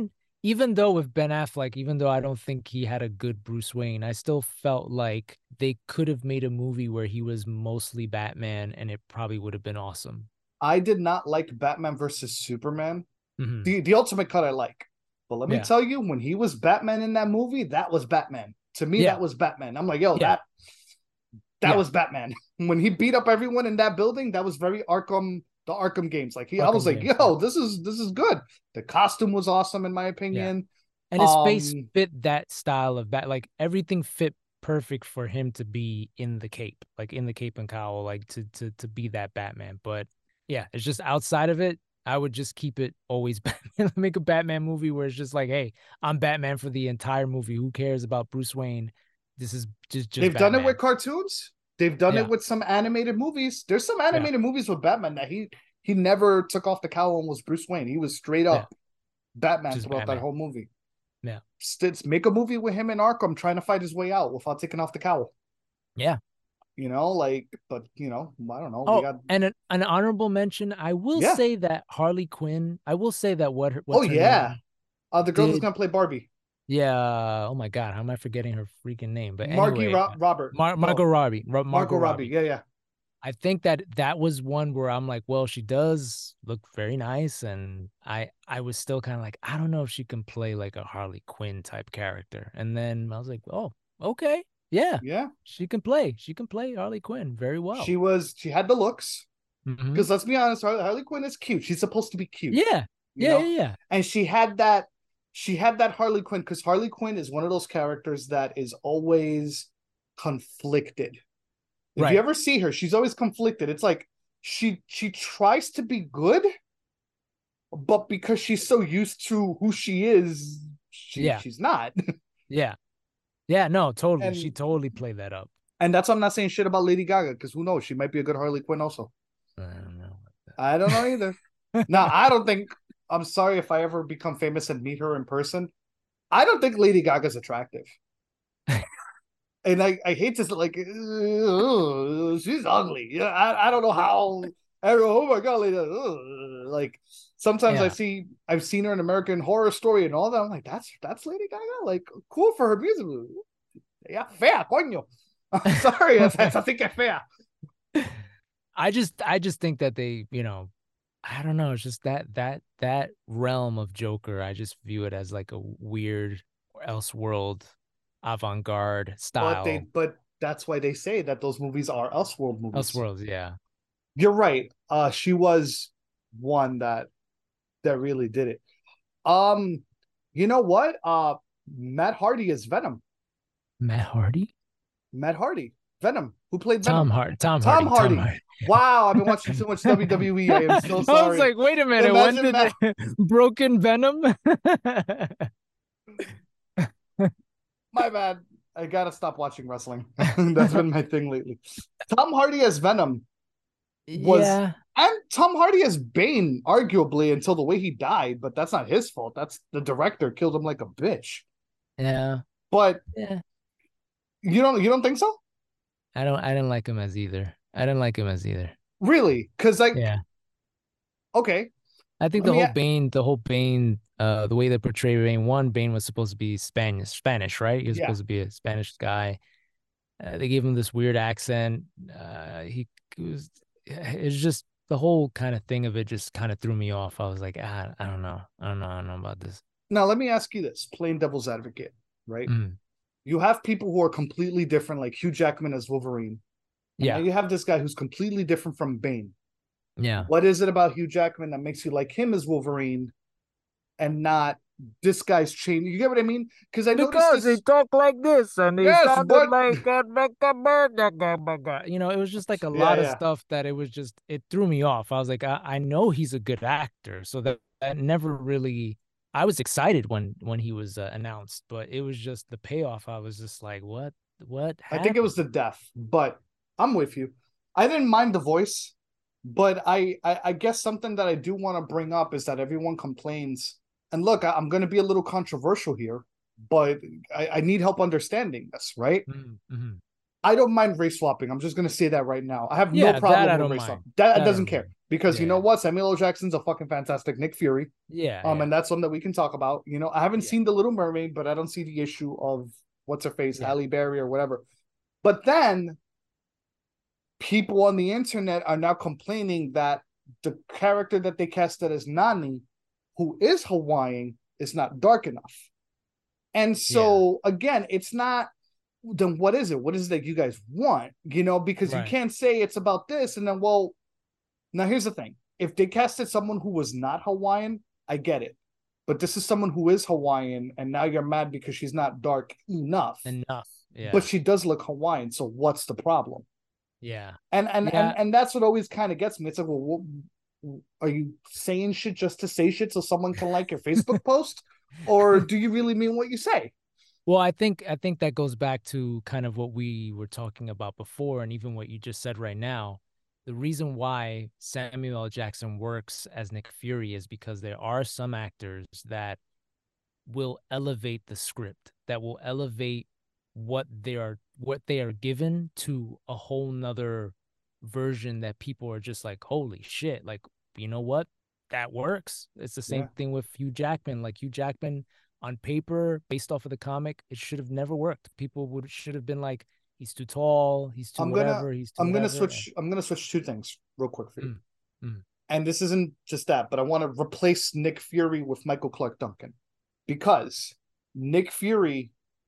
even though with Ben Affleck, even though I don't think he had a good Bruce Wayne, I still felt like they could have made a movie where he was mostly Batman and it probably would have been awesome. I did not like Batman versus Superman. Hmm. The ultimate cut I like. But let me Yeah. tell you, when he was Batman in that movie, that was Batman. To me, Yeah. that was Batman. I'm like, yo, Yeah. that Yeah. was Batman. When he beat up everyone in that building, that was very Arkham, the Arkham games. Like I was Arkham like, games. Yeah. yo, this is good. The costume was awesome in my Yeah. opinion. And his face Um, fit that style of bat. Like everything fit perfect for him to be in the cape, like in the cape and cowl, like to be that Batman. But yeah, it's just outside of it. I would just keep it always Batman. Make a Batman movie where it's just like, hey, I'm Batman for the entire movie. Who cares about Bruce Wayne? This is just they've done it with Batman. cartoons. They've done it Yeah, with some animated movies. There's some yeah, animated movies with Batman that he never took off the cowl and was Bruce Wayne. He was straight yeah, up Batman just throughout that Batman. whole movie. Yeah, Make a movie with him in Arkham trying to fight his way out without taking off the cowl. yeah. Like, but I don't know. We Oh, got and an honorable mention. I will yeah. say that Harley Quinn. I will say that Oh what's her yeah. name The girl that's did. gonna play Barbie, Yeah. Oh my God, how am I forgetting her freaking name? But Margie anyway, Robert. Margot No, Robbie, Margot Margot Robbie. Robbie. Yeah, yeah, I think that that was one where I'm like, well, she does look very nice, and I was still kind of like, I don't know if she can play like a Harley Quinn type character. And then I was like, oh, okay, yeah, yeah. she can play. She can play Harley Quinn very well. She had the looks. Hmm. Because let's be honest, Harley Quinn is cute. She's supposed to be cute, Yeah, you yeah, know. yeah, yeah. And she had that Harley Quinn because Harley Quinn is one of those characters that is always conflicted. If you Right. ever see her, she's always conflicted. It's like she tries to be good, but because she's so used to who she is, Yeah, she's not. yeah, yeah. No, totally. She and totally played that up. and that's why I'm not saying shit about Lady Gaga because who knows, she might be a good Harley Quinn also. I don't know I don't know either. Now I don't think. I'm sorry if I ever become famous and meet her in person. I don't think Lady Gaga's attractive. And I hate to like she's ugly. Yeah, I don't know how. Oh my god, Lady, like sometimes Yeah. I've seen her in American Horror Story and all that. I'm like, that's Lady Gaga. Like, cool for her music. Yeah, fair, coño. I'm sorry, I think it's fair. I just think that they, I don't know, it's just that realm of Joker, I just view it as like a weird Elseworld avant-garde style. But that's why they say that those movies are Elseworld movies. Elseworlds, yeah. You're right. She was one that really did it. Um, you know what? Matt Hardy is Venom. Matt Hardy? Matt Hardy, Venom. Who played Tom Venom? Hart Tom Tom Hardy, Tom Hardy. Hardy. Wow, I've been watching too much WWE. I am so I was sorry. like, wait a minute, when Imagine did Matt. Broken Venom? My bad. I gotta stop watching wrestling. That's been my thing lately. Tom Hardy as Venom was, Yeah, and Tom Hardy as Bane, arguably until the way he died. But that's not his fault. That's the director killed him like a bitch. yeah, But yeah. you don't think so? I didn't like him as either. I didn't like him as either. Really? Because like, Yeah. okay, I think let me. The whole Bane, the way they portray Bane, one, Bane was supposed to be Spanish, right? He was Yeah, supposed to be a Spanish guy. They gave him this weird accent. It's just the whole kind of thing of it just kind of threw me off. I was like, I don't know. I don't know about this. now let me ask you this: plain devil's advocate, right? Mm, You have people who are completely different, like Hugh Jackman as Wolverine, and now yeah. you have this guy who's completely different from Bane. Yeah. What is it about Hugh Jackman that makes you like him as Wolverine and not this guy's chain? You get what I mean? Because I noticed Because he this. talked like this and he Yes, sounded but like it was just like a yeah, lot of yeah. stuff that it threw me off. I was like, I know he's a good actor, so that never really. I was excited when he was announced, but it was just the payoff. I was just like, what I think it happened? was the death, but I'm with you. I didn't mind the voice, but I guess something that I do want to bring up is that everyone complains. And look, I'm going to be a little controversial here, but I need help understanding this, right? Mm-hmm. I don't mind race swapping. I'm just gonna say that right now. I have no Yeah, that problem I with don't race mind. swapping. That That I doesn't don't care mind. because you know Yeah. what? Samuel L. Jackson's a fucking fantastic Nick Fury. Yeah, yeah. And that's something that we can talk about. You know, I haven't Yeah. seen The Little Mermaid, but I don't see the issue of what's her face, Yeah. Halle Berry or whatever. But then people on the internet are now complaining that the character that they casted as Nani, who is Hawaiian, is not dark enough. And Yeah. so again, it's not, then what is it? What is it that you guys want? You know, because you Right. can't say it's about this and then, well, now here's the thing. If they casted someone who was not Hawaiian, I get it. But this is someone who is Hawaiian, and now you're mad because she's not dark enough. Enough. But Yeah. she does look Hawaiian, so what's the problem? Yeah. And Yeah. and that's what always kind of gets me. It's like, well, are you saying shit just to say shit so someone can like your Facebook post, or do you really mean what you say? Well, I think that goes back to kind of what we were talking about before, and even what you just said right now. The reason why Samuel L. Jackson works as Nick Fury is because there are some actors that will elevate the script, that will elevate what they are given to a whole nother version that people are just like, holy shit, like, you know what? That works. It's the Yeah, same thing with Hugh Jackman. Like Hugh Jackman on paper, based off of the comic, it should have never worked. People would should have been like, he's too tall, he's too I'm gonna whatever, he's too I'm gonna whatever. And switch. I'm gonna switch two things real quick for you. mm, mm, And this isn't just that, but I want to replace Nick Fury with Michael Clark Duncan because Nick Fury,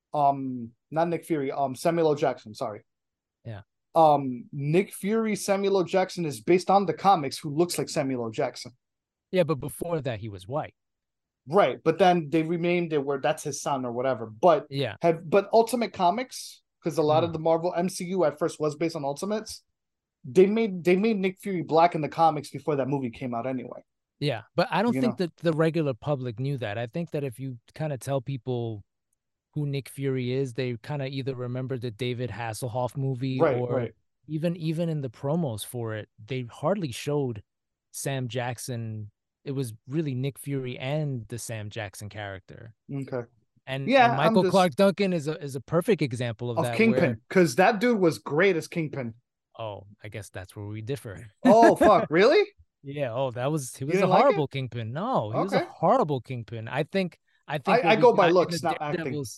not Nick Fury, Samuel L. Jackson, sorry. yeah. Nick Fury, Samuel L. Jackson is based on the comics who looks like Samuel L. Jackson. Yeah, but before that he was white. Right, but then they renamed it where that's his son or whatever. Yeah. But Ultimate Comics, because a lot of Mm. the Marvel MCU at first was based on Ultimates, they made Nick Fury black in the comics before that movie came out anyway. Yeah, but I don't You think know, that the regular public knew that. I think that if you kind of tell people who Nick Fury is, they kind of either remember the David Hasselhoff movie, right, or right. even in the promos for it, they hardly showed Sam Jackson. It was really Nick Fury and the Sam Jackson character. Okay. And Yeah, I'm Michael just Clark Duncan is a perfect example of of that, where, Kingpin because that dude was great as Kingpin. oh, I guess that's where we differ. Oh fuck, really? Yeah. Oh, he You was a didn't like it? horrible Kingpin. No, he was a Okay. horrible Kingpin. I think I what we go by got in the looks, not acting. Daredevils,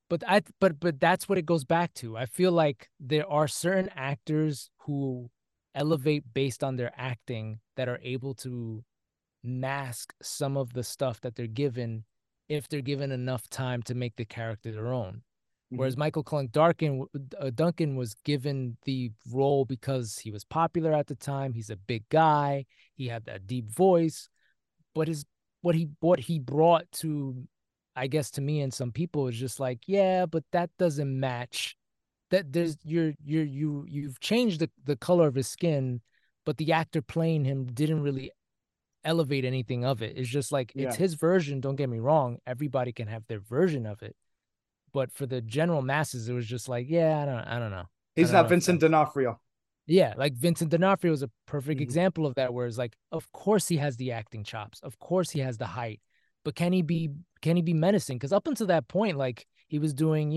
but that's what it goes back to. I feel like there are certain actors who elevate based on their acting that are able to mask some of the stuff that they're given if they're given enough time to make the character their own. Mhm. Whereas Michael Clark Duncan was given the role because he was popular at the time. He's a big guy. He had that deep voice, but his what he brought to, I guess, to me and some people is just like, yeah, but that doesn't match. That there's you've changed the color of his skin, but the actor playing him didn't really elevate anything of it. It's just like, it's Yeah. his version. Don't get me wrong. Everybody can have their version of it, but for the general masses, it was just like, yeah, I don't know. I He's don't not know if Vincent that's, D'Onofrio. yeah, like Vincent D'Onofrio was a perfect Mhm. example of that, where it's like, of course he has the acting chops, of course he has the height, but can he be menacing? Because up until that point, like, he was doing,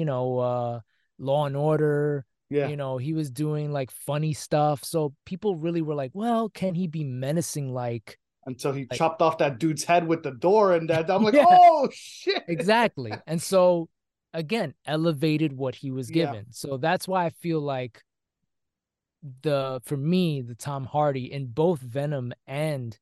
Law and Order, Yeah. he was doing like funny stuff. So people really were like, well, can he be menacing Until he like chopped off that dude's head with the door, and that I'm like, yeah, oh shit. exactly. And so again, elevated what he was Yeah. given. So that's why I feel like for me, the Tom Hardy in both Venom and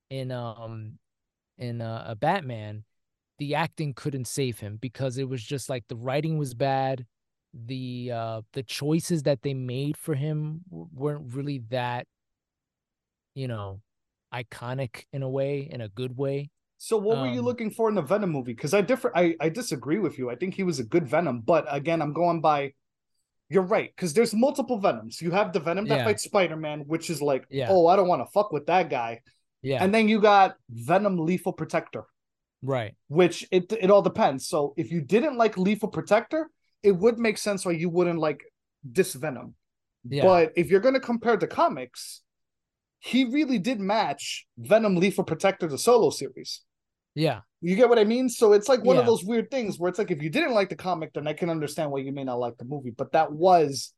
in a Batman, the acting couldn't save him, because it was just like the writing was bad. The choices that they made for him weren't really that, you know, iconic in a way, in a good way. So what were you Um, looking for in the Venom movie? Because I disagree with you. I think he was a good Venom, but again, I'm going by, you're right, because there's multiple Venoms. You have the Venom that yeah, fights Spider-Man, which is like, yeah, oh, I don't want to fuck with that guy. yeah, And then you got Venom Lethal Protector, right, which it all depends. So if you didn't like Lethal Protector, it would make sense why you wouldn't like this Venom. yeah, But if you're gonna compare the comics, he really did match Venom Lethal Protector, the solo series. yeah, You get what I mean? So it's like one of yeah, those weird things where it's like, if you didn't like the comic, then I can understand why you may not like the movie. But that was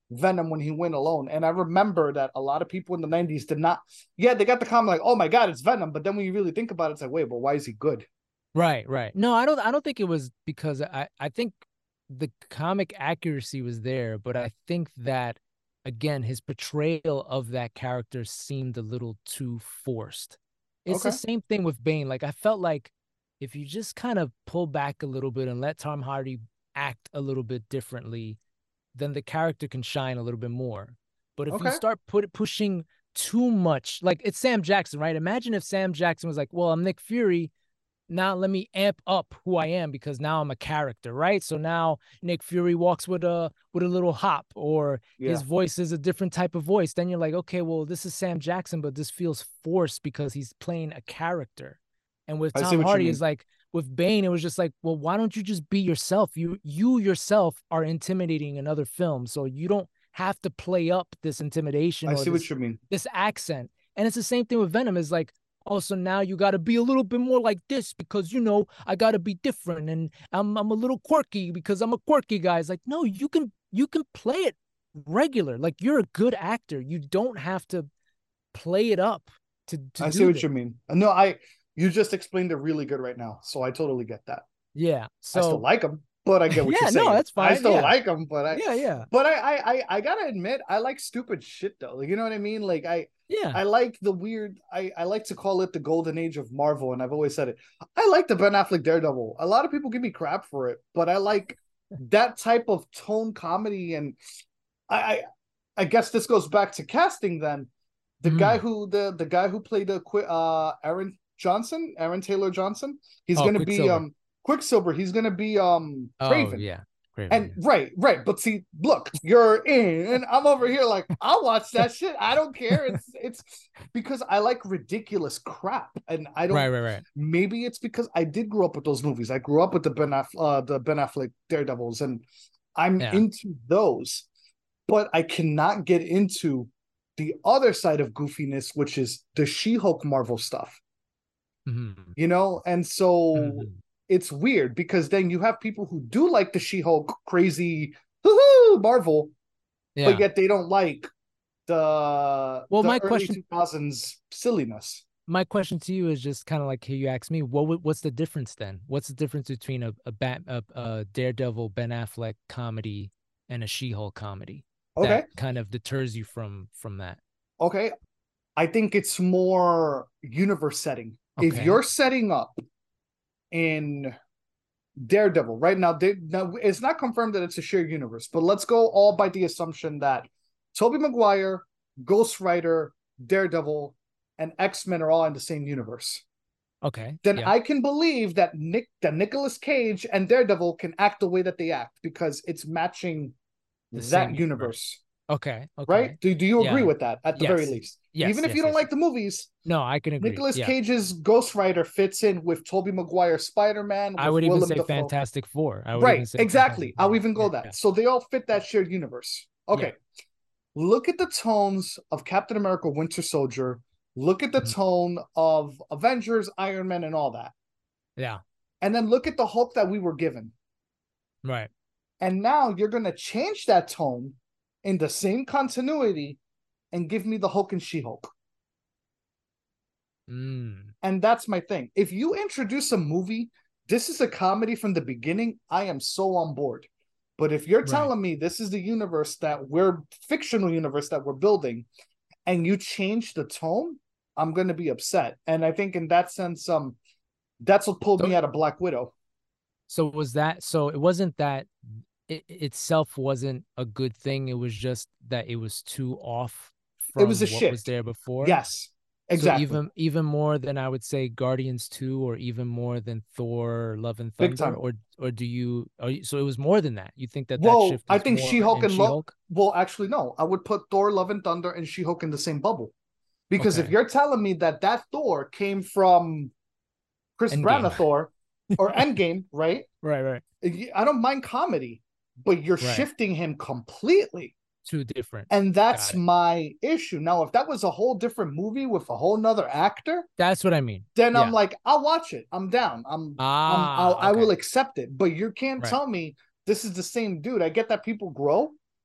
Venom when he went alone. And I remember that a lot of people in the 90s did not, yeah, they got the comment like, oh my God, it's Venom. But then when you really think about it, it's like, wait, but why is he good? Right, right. No, I don't think it was because I think the comic accuracy was there, but I think that again, his portrayal of that character seemed a little too forced. It's the Okay. same thing with Bane. Like I felt like if you just kind of pull back a little bit and let Tom Hardy act a little bit differently, then the character can shine a little bit more. But if you Okay. start pushing too much, like it's Sam Jackson, right? Imagine if Sam Jackson was like, "Well, I'm Nick Fury, now let me amp up who I am because now I'm a character, right? So now Nick Fury walks with a little hop, or his Yeah. voice is a different type of voice. Then you're like, okay, well, this is Sam Jackson, but this feels forced because he's playing a character. And with I see Tom what you Hardy, is mean. like with Bane, it was just like, well, why don't you just be yourself? You yourself are intimidating in other films, so you don't have to play up this intimidation I or see what you mean. this accent. And it's the same thing with Venom. Is like, oh, so now you got to be a little bit more like this because I got to be different and I'm a little quirky because I'm a quirky guy. It's like, no, you can play it regular. Like you're a good actor. You don't have to play it up to I see do what this. you mean. No, you just explained it really good right now. So I totally get that. Yeah. I still So like him, but I get what you're yeah, no, saying. that's I fine. still Yeah. like him, Yeah, yeah. I gotta admit, I like stupid shit though. Like, you know what I mean? Like Yeah. I like the weird. I like to call it the golden age of Marvel, and I've always said it. I like the Ben Affleck Daredevil. A lot of people give me crap for it, but I like that type of tone comedy, and I I, I guess this goes back to casting then. Mhm. The guy who played Aaron Taylor Johnson, he's Oh, gonna be Quicksilver. Quicksilver. He's gonna be Oh, Craven. yeah. Craven, And yeah. right. But see, look, you're in, and I'm over here like I'll watch that shit. I don't care. It's because I like ridiculous crap, and I Right, don't. right, right. Maybe it's because I did grow up with those movies. I grew up with the Ben Affleck Daredevils, and I'm Yeah. into those. But I cannot get into the other side of goofiness, which is the She-Hulk Marvel stuff. Mhm. And so Mhm. it's weird because then you have people who do like the She-Hulk crazy Marvel, but Yeah. yet they don't like Well, the early 2000s silliness. my question to you is just kind of like here you asked me, what's the difference then? What's the difference between a Daredevil Ben Affleck comedy and a She-Hulk comedy that Okay, kind of deters you from that? okay. I think it's more universe setting. If Okay. you're setting up in Daredevil right now, it's not confirmed that it's a shared universe, but let's go all by the assumption that Tobey Maguire, Ghost Rider, Daredevil, and X-Men are all in the same universe. Okay. Then Yeah. I can believe that Nicolas Cage and Daredevil can act the way that they act because it's matching The that same universe. universe. Okay. Right? Okay. Do you agree Yeah. with that at the very Yes. least? Yes. Even if you Yes. don't Yes. like Yes. the movies, No, I can agree. Nicolas Yeah. Cage's Ghost Rider fits in with Tobey Maguire's Spider-Man, I with would even Willem say Dafoe. Fantastic Four. I would even Right, say Fantastic exactly. I'll Four. even Yeah. go that. Yeah. So they all fit that shared universe. Yeah. Okay. Look at the tones of Captain America Winter Soldier. Look at the Mhm. tone of Avengers, Iron Man, and all that. Yeah. And then look at the Hulk that we were given. Right. And now you're going to change that tone in the same continuity and give me the Hulk and She Hulk. Mm. And that's my thing. If you introduce a movie, this is a comedy from the beginning, I am so on board. But if you're Right. telling me this is the universe that we're fictional universe that we're building, and you change the tone, I'm gonna be upset. And I think in that sense, that's what pulled So me out of Black Widow. so it wasn't that it itself wasn't a good thing. It was just that it was too off It was a from what was shift. there before. Yes, So exactly. even more than I would say Guardians 2 or even more than Thor Love and Big Thunder, time. or so it was more than that. You think that that Well, shift I is think more She-Hulk in and Love. She-Hulk? Well, actually, no. I would put Thor, Love and Thunder, and She-Hulk in the same bubble. Because if Okay. you're telling me that Thor came from Chris Endgame. Brana Thor or Endgame, right? Right, right. I don't mind comedy, but you're Right. shifting him completely. Two different. And that's Got it. my issue. Now, if that was a whole different movie with a whole nother actor, That's what I mean. then I'm Yeah. like, I'll watch it. I'm down. Ah, I will okay. accept it. But you can't Right. tell me this is the same dude. I get that people grow,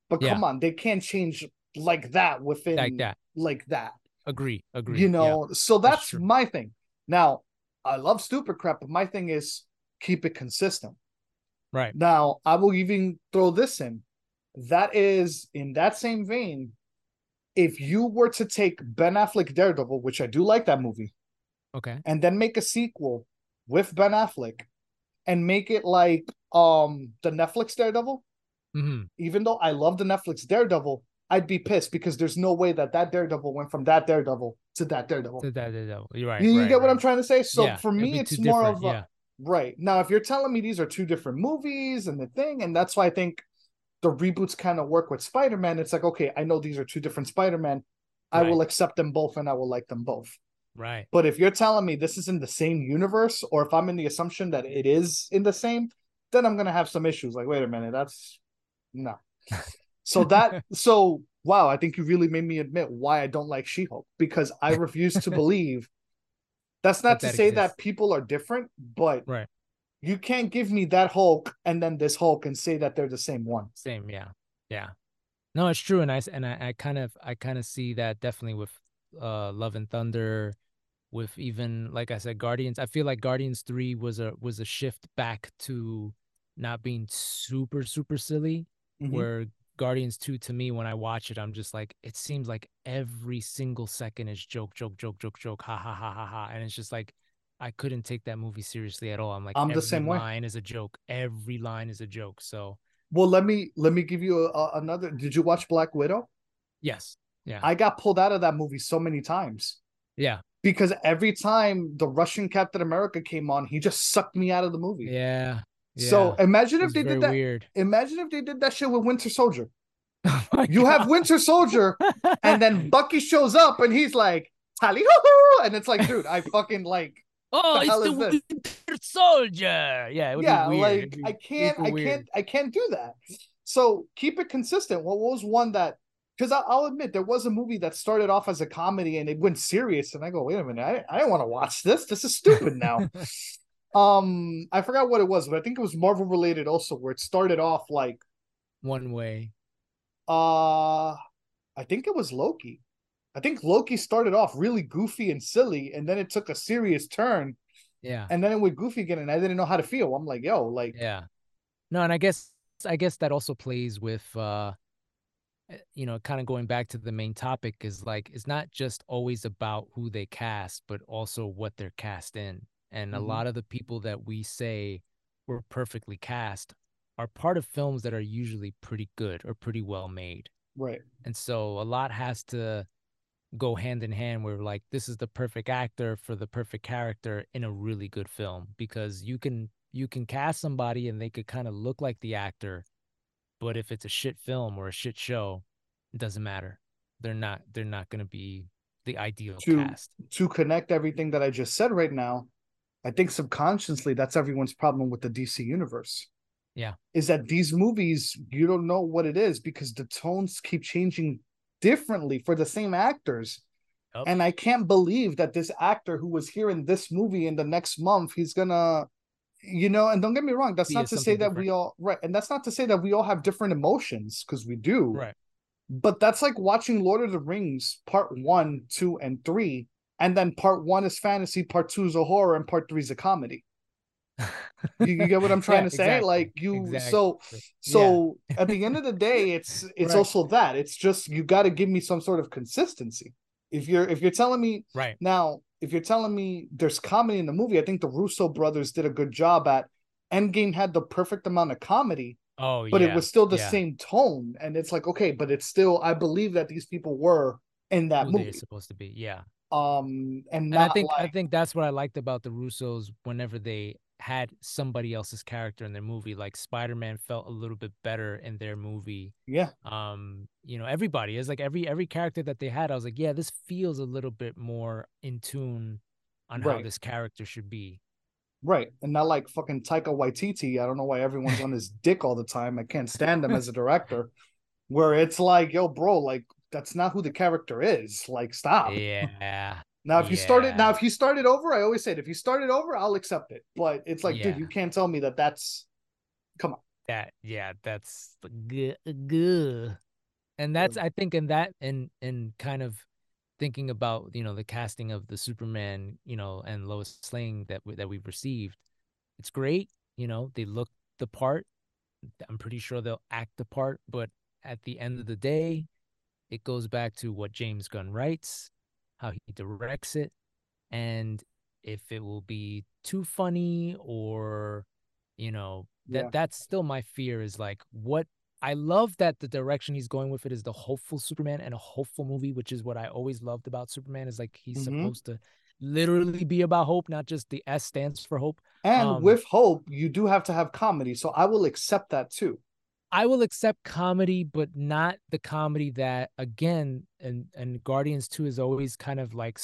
But Yeah. come on, they can't change like that Like within that. like that. Agree. You Yeah, know, so that's that's true. my thing. Now, I love stupid crap, but my thing is keep it consistent. Right. Now, I will even throw this in. That is in that same vein. If you were to take Ben Affleck Daredevil, which I do like that movie, Okay. and then make a sequel with Ben Affleck and make it like the Netflix Daredevil, Hmm. even though I love the Netflix Daredevil, I'd be pissed because there's no way that that Daredevil went from that Daredevil to that Daredevil. So you're right. You Right. get what I'm Right. trying to say? So Yeah. for It'd me, be too it's more different. of a Yeah. right. Now, if you're telling me these are two different movies and the thing, and that's why I think the reboots kind of work with Spider-Man, it's like, okay, I know these are two different Spider-Man. I Right. will accept them both and I will like them both. Right. But if you're telling me this is in the same universe, or if I'm in the assumption that it is in the same, then I'm gonna have some issues. Like, wait a minute, that's no. So wow, I think you really made me admit why I don't like She-Hulk, because I refuse to believe. That's not That to that say exists. that people are different, but Right. you can't give me that Hulk and then this Hulk and say that they're the same one. Same. Yeah. Yeah. No, it's true, and I kind of see that definitely with Love and Thunder, with even like I said, Guardians. I feel like Guardians 3 was a shift back to not being super silly, Mm-hmm. where Guardians 2 to me when I watch it, I'm just like it seems like every single second is joke, ha ha ha ha ha, and it's just like I couldn't take that movie seriously at all. I'm like I'm the every same way. line is a joke, every line is a joke. So Well, let me give you another. Did you watch Black Widow? yes, yeah, I got pulled out of that movie so many times yeah. because every time the Russian Captain America came on, he just sucked me out of the movie. Yeah, So yeah. imagine It if was they did very that. weird. Imagine if they did that shit with Winter Soldier. Oh my You have God. Winter Soldier, and then Bucky shows up, and he's like, "Tally hoo hoo!" And it's like, dude, I fucking like, Oh, the it's hell the is this? Winter Soldier. Yeah, it would be Yeah, weird. It'd like be I can't, super I can't, weird. I can't do that. So keep it consistent. What was one that? Because I'll admit there was a movie that started off as a comedy and it went serious, and I go, wait a minute, I don't want to watch this. This is stupid now. I forgot what it was, but I think it was Marvel related also, where it started off like, One way. uh, I think it was Loki. I think Loki started off really goofy and silly, and then it took a serious turn, Yeah, and then it went goofy again, and I didn't know how to feel. I'm like, yo, like, yeah. No, and I guess that also plays with kind of going back to the main topic is like it's not just always about who they cast, but also what they're cast in. And a mm-hmm, lot of the people that we say were perfectly cast are part of films that are usually pretty good or pretty well made. right. And so a lot has to go hand in hand where like this is the perfect actor for the perfect character in a really good film because you can cast somebody and they could kind of look like the actor, but if it's a shit film or a shit show, it doesn't matter. They're not going to be the ideal to cast. to connect everything that I just said right now, I think subconsciously that's everyone's problem with the DC universe. Yeah. Is that these movies you don't know what it is because the tones keep changing differently for the same actors. Yep. And I can't believe that this actor who was here in this movie in the next month, he's gonna, and don't get me wrong, that's Be not as to say something that different. we all right, and that's not to say that we all have different emotions because we do. Right. But that's like watching Lord of the Rings part one, two, and three, and then part one is fantasy, part two is a horror, and part three is a comedy. You get what I'm trying Yeah, to say? exactly. Like you, Exactly. Yeah. so at the end of the day, it's Right. also that it's just you got to give me some sort of consistency. If you're telling me Right. now, if you're telling me there's comedy in the movie, I think the Russo brothers did a good job at. Endgame had the perfect amount of comedy, Oh but it yeah. was still the Yeah. same tone, and it's like okay, but it's still I believe that these people were in that Who they're movie, supposed to be. Yeah. and And not I like think that's what I liked about the Russos whenever they had somebody else's character in their movie. Like Spider-Man felt a little bit better in their movie. yeah, Everybody is like every character that they had, I was like, yeah, this feels a little bit more in tune on how right. this character should be. Right. And not like fucking Taika Waititi. I don't know why everyone's on his dick all the time. I can't stand him as a director. Where it's like, yo, bro, like that's not who the character is. Like, stop. Yeah. Now Yeah. if you started over, I always said if you started over, I'll accept it. But it's like, dude, Yeah. you can't tell me that that's come on. that's good. And that's, I think, in that, in kind of thinking about, the casting of the Superman, and Lois Lane that we've received, it's great. They look the part. I'm pretty sure they'll act the part, but at the end of the day, it goes back to what James Gunn writes, how he directs it, and if it will be too funny, or Yeah. that's still my fear, is like, what I love that the direction he's going with it is the hopeful Superman and a hopeful movie, which is what I always loved about Superman, is like he's Hmm. supposed to literally be about hope, not just the S stands for hope. And Um, with hope, you do have to have comedy, so I will accept that too. I will accept comedy, but not the comedy that, again, and Guardians 2 is always kind of like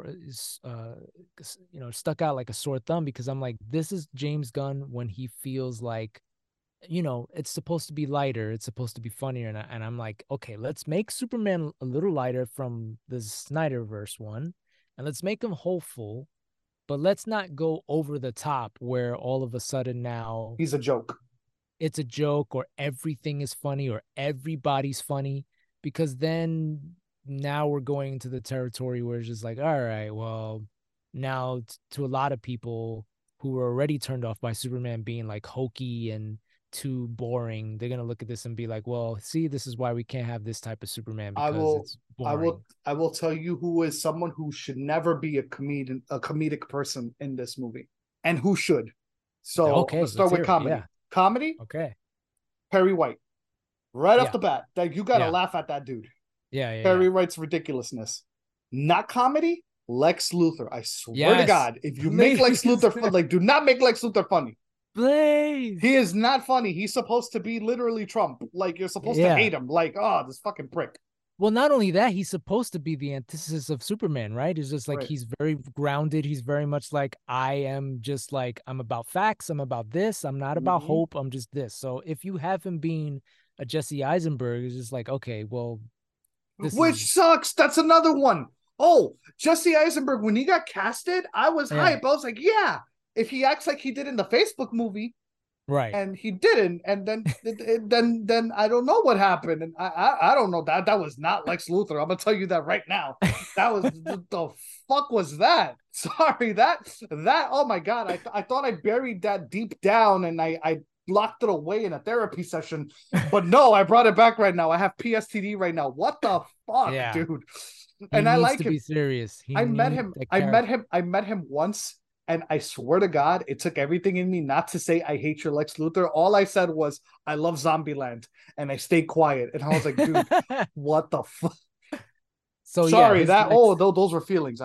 stuck out like a sore thumb, because I'm like, this is James Gunn when he feels like, it's supposed to be lighter, it's supposed to be funnier, and I'm like, okay, let's make Superman a little lighter from the Snyderverse one, and let's make him hopeful, but let's not go over the top where all of a sudden now He's a joke. it's a joke, or everything is funny, or everybody's funny, because then now we're going into the territory where it's just like, all right, well, now to a lot of people who were already turned off by Superman being like hokey and too boring, they're gonna look at this and be like, well, see, this is why we can't have this type of Superman, I because will it's I boring. will I will tell you who is someone who should never be a comedic person in this movie. And who should. So I'm gonna Okay, start let's with hear it. comedy. Yeah. Comedy, Okay. Perry White. Right off Yeah. the bat. That you gotta Yeah. laugh at that dude. Yeah. Yeah. Yeah. Perry White's ridiculousness. Not comedy, Lex Luthor. I swear to Yes. God, if you make Lex Please. Luthor like do not make Lex Luthor funny. Please. He is not funny. He's supposed to be literally Trump. Like you're supposed to Yeah. hate him. Like, oh, this fucking prick. Well, not only that, he's supposed to be the antithesis of Superman, right? It's just like Right. he's very grounded. He's very much like, I am just like, I'm about facts. I'm about this. I'm not about Mm-hmm. hope. I'm just this. So if you have him being a Jesse Eisenberg, it's just like, okay, well, this Which is, sucks. That's another one. Oh, Jesse Eisenberg, when he got casted, I was yeah, hype. I was like, yeah, if he acts like he did in the Facebook movie, right. and he didn't, and then I don't know what happened, and I don't know that was not Lex Luthor. I'm gonna tell you that right now. That was the fuck was that? Sorry, that oh my god, I thought I buried that deep down, and I locked it away in a therapy session, but no, I brought it back right now. I have PSTD right now. What the fuck, Yeah. dude? He And I needs like to be him. serious. He I met needs him. that I met character. him. I met him once, and I swear to God, it took everything in me not to say I hate your Lex Luthor. All I said was I love Zombieland, and I stayed quiet. And I was like, dude, what the fuck? So yeah, Sorry, his that Lex. those were feelings.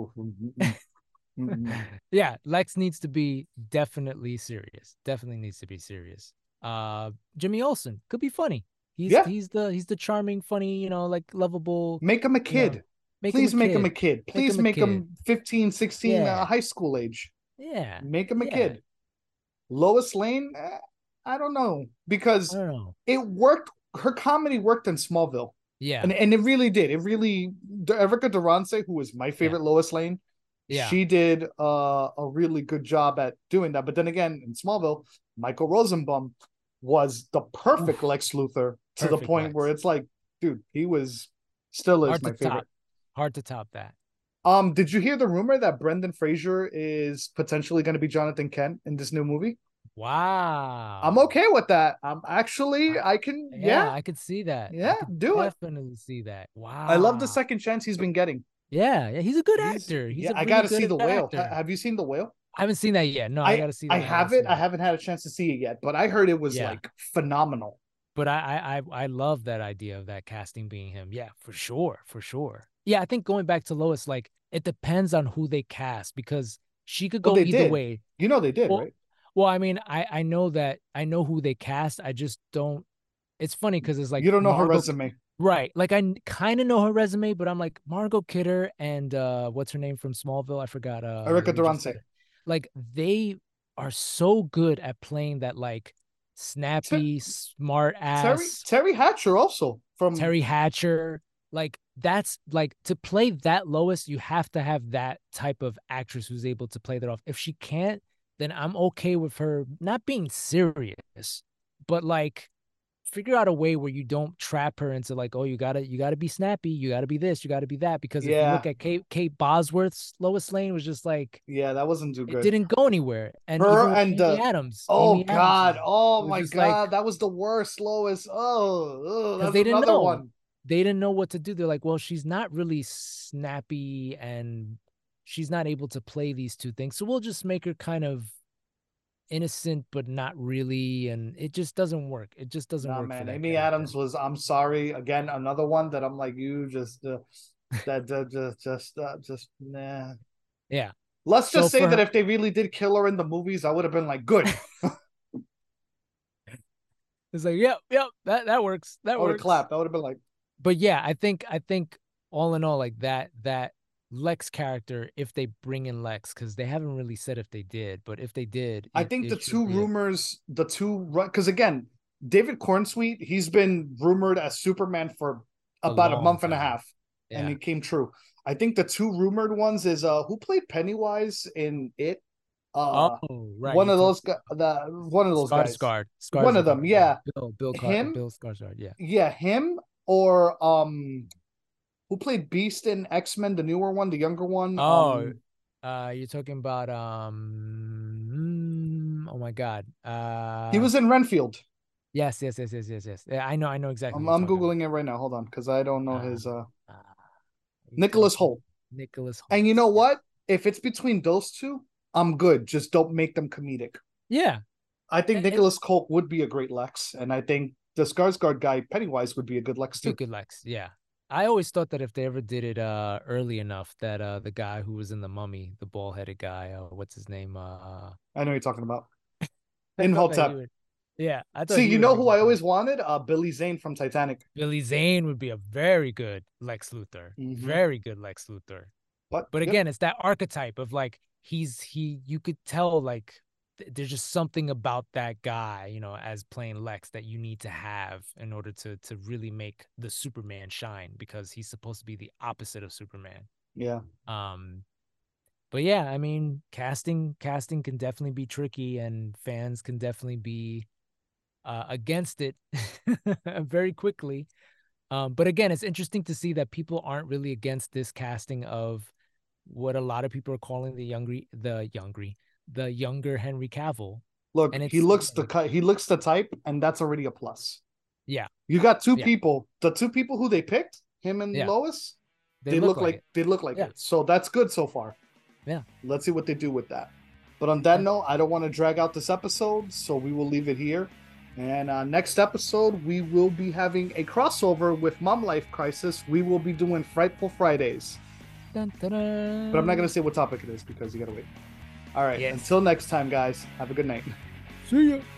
Mm. Yeah, Lex needs to be definitely serious. Definitely needs to be serious. Jimmy Olsen could be funny. He's Yeah, he's the he's the charming, funny, like lovable, make him a you know, kid. make him a Please make him a kid. kid. Make Please him a make kid. him 15, 16, Yeah. high school age. Yeah. Make him a Yeah. kid. Lois Lane, I don't know I because don't know. it worked. Her comedy worked in Smallville, Yeah. and it really did. It really. Erica Durance, who was my Yeah. favorite Lois Lane, Yeah. she did a really good job at doing that. But then again, in Smallville, Michael Rosenbaum was the perfect Oof. Lex Luthor to the Perfect point where Lex. it's like, dude, he was still is Hard to my favorite. top. Hard to top that. Did you hear the rumor that Brendan Fraser is potentially going to be Jonathan Kent in this new movie? I'm Wow. okay with that. I'm actually, I, I can, yeah, I could see that. I yeah, could do it. definitely see that. I love the Wow. second chance he's been getting. Yeah, yeah, he's a good actor. He's Yeah, a I really got to see good the whale. actor. Have you seen the whale? I haven't seen that yet. No, I got to see I that. I got to have it. see I that. haven't had a chance to see it yet, but I heard it was Yeah, like phenomenal. but I love that idea of that casting being him. Yeah, for sure, for sure. Yeah, I think going back to Lois, like it depends on who they cast, because she could Well, go they either did. way. You know they did, Well, right? well, I mean, I know that I know who they cast. I just don't. It's funny because it's like You don't know her Margot, resume. right? Like I kind of know her resume, but I'm like Margot Kidder and what's her name from Smallville? I forgot. Erica We just said Durance. it. Like they are so good at playing that like Ter- snappy, smart ass Terry Hatcher also from. Terry Hatcher. Like that's like to play that Lois, you have to have that type of actress who's able to play that off. If she can't, then I'm okay with her not being serious, but like figure out a way where you don't trap her into like, oh, you gotta be snappy, you gotta be this, you gotta be that. Because if you Yeah, look at Kate Bosworth's Lois Lane was just like yeah, that wasn't too it good. didn't go anywhere. And Her even with and the Oh Amy Adams God, oh was my just like God, that was the worst, Lois. because That's they didn't another know. one. They didn't know what to do. They're like, well, she's not really snappy and she's not able to play these two things. So we'll just make her kind of innocent, but not really. And it just doesn't work. It just doesn't Nah, work for man, that Amy character. Adams was. I'm sorry, again, another one that I'm like, you just just nah. Yeah. Let's So just say for that her, if they really did kill her in the movies, I would have been like, good. it's like, yep, yep, that works. That I would have works. clapped. I would have been like, But yeah, I think all in all, like that Lex character, if they bring in Lex, because they haven't really said if they did, but if they did, I it think it should be because again, David Cornsweet, he's been rumored as Superman for a about a long month and a time. half, and Yeah. it came true. I think the two rumored ones is who played Pennywise in It. Oh, right. One You're of talking those guys. One of those guys. One of Skarsgård. them. Yeah, Yeah, him. Bill Skarsgård. Yeah. Yeah, him or who played Beast in X-Men, the newer one, the younger one. Oh, you're talking about oh my God. He was in Renfield. Yes. Yeah, I know exactly what you're I'm talking about. googling it right now. Hold on, because I don't know Uh, his uh you're Nicholas talking Holt. Nicholas And Holt. you know Yeah. what? If it's between those two, I'm good. Just don't make them comedic. Yeah. I think And Nicholas Holt would be a great Lex, and I think the Skarsgård guy Pennywise would be a good Lex be too. good Lex. Yeah. I always thought that if they ever did it early enough that the guy who was in the Mummy, the bald-headed guy, what's his name? I know what you're talking about. I thought that he Imhotep. would. Yeah, I thought See, he you would know be who I good. always wanted? Billy Zane from Titanic. Billy Zane would be a very good Lex Luthor. Mm-hmm. Very good Lex Luthor. But But yep, again, it's that archetype of like you could tell like there's just something about that guy, as playing Lex that you need to have in order to really make the Superman shine because he's supposed to be the opposite of Superman. yeah. Um, but yeah, I mean, casting can definitely be tricky, and fans can definitely be against it very quickly. But again, it's interesting to see that people aren't really against this casting of what a lot of people are calling the younger Henry Cavill. Look, And he it's looks again, he looks the type, and that's already a plus. yeah, You got two yeah, people. The two people who they picked, him and yeah. Lois, They look like it. they look like Yeah, it. So that's good so far. yeah, Let's see what they do with that. But on that yeah. note, I don't want to drag out this episode, so we will leave it here. And next episode, we will be having a crossover with Mom Life Crisis. We will be doing Frightful Fridays. Dun, dun, dun. But I'm not going to say what topic it is because you got to wait. All right. Yes. Until next time, guys, have a good night. See ya.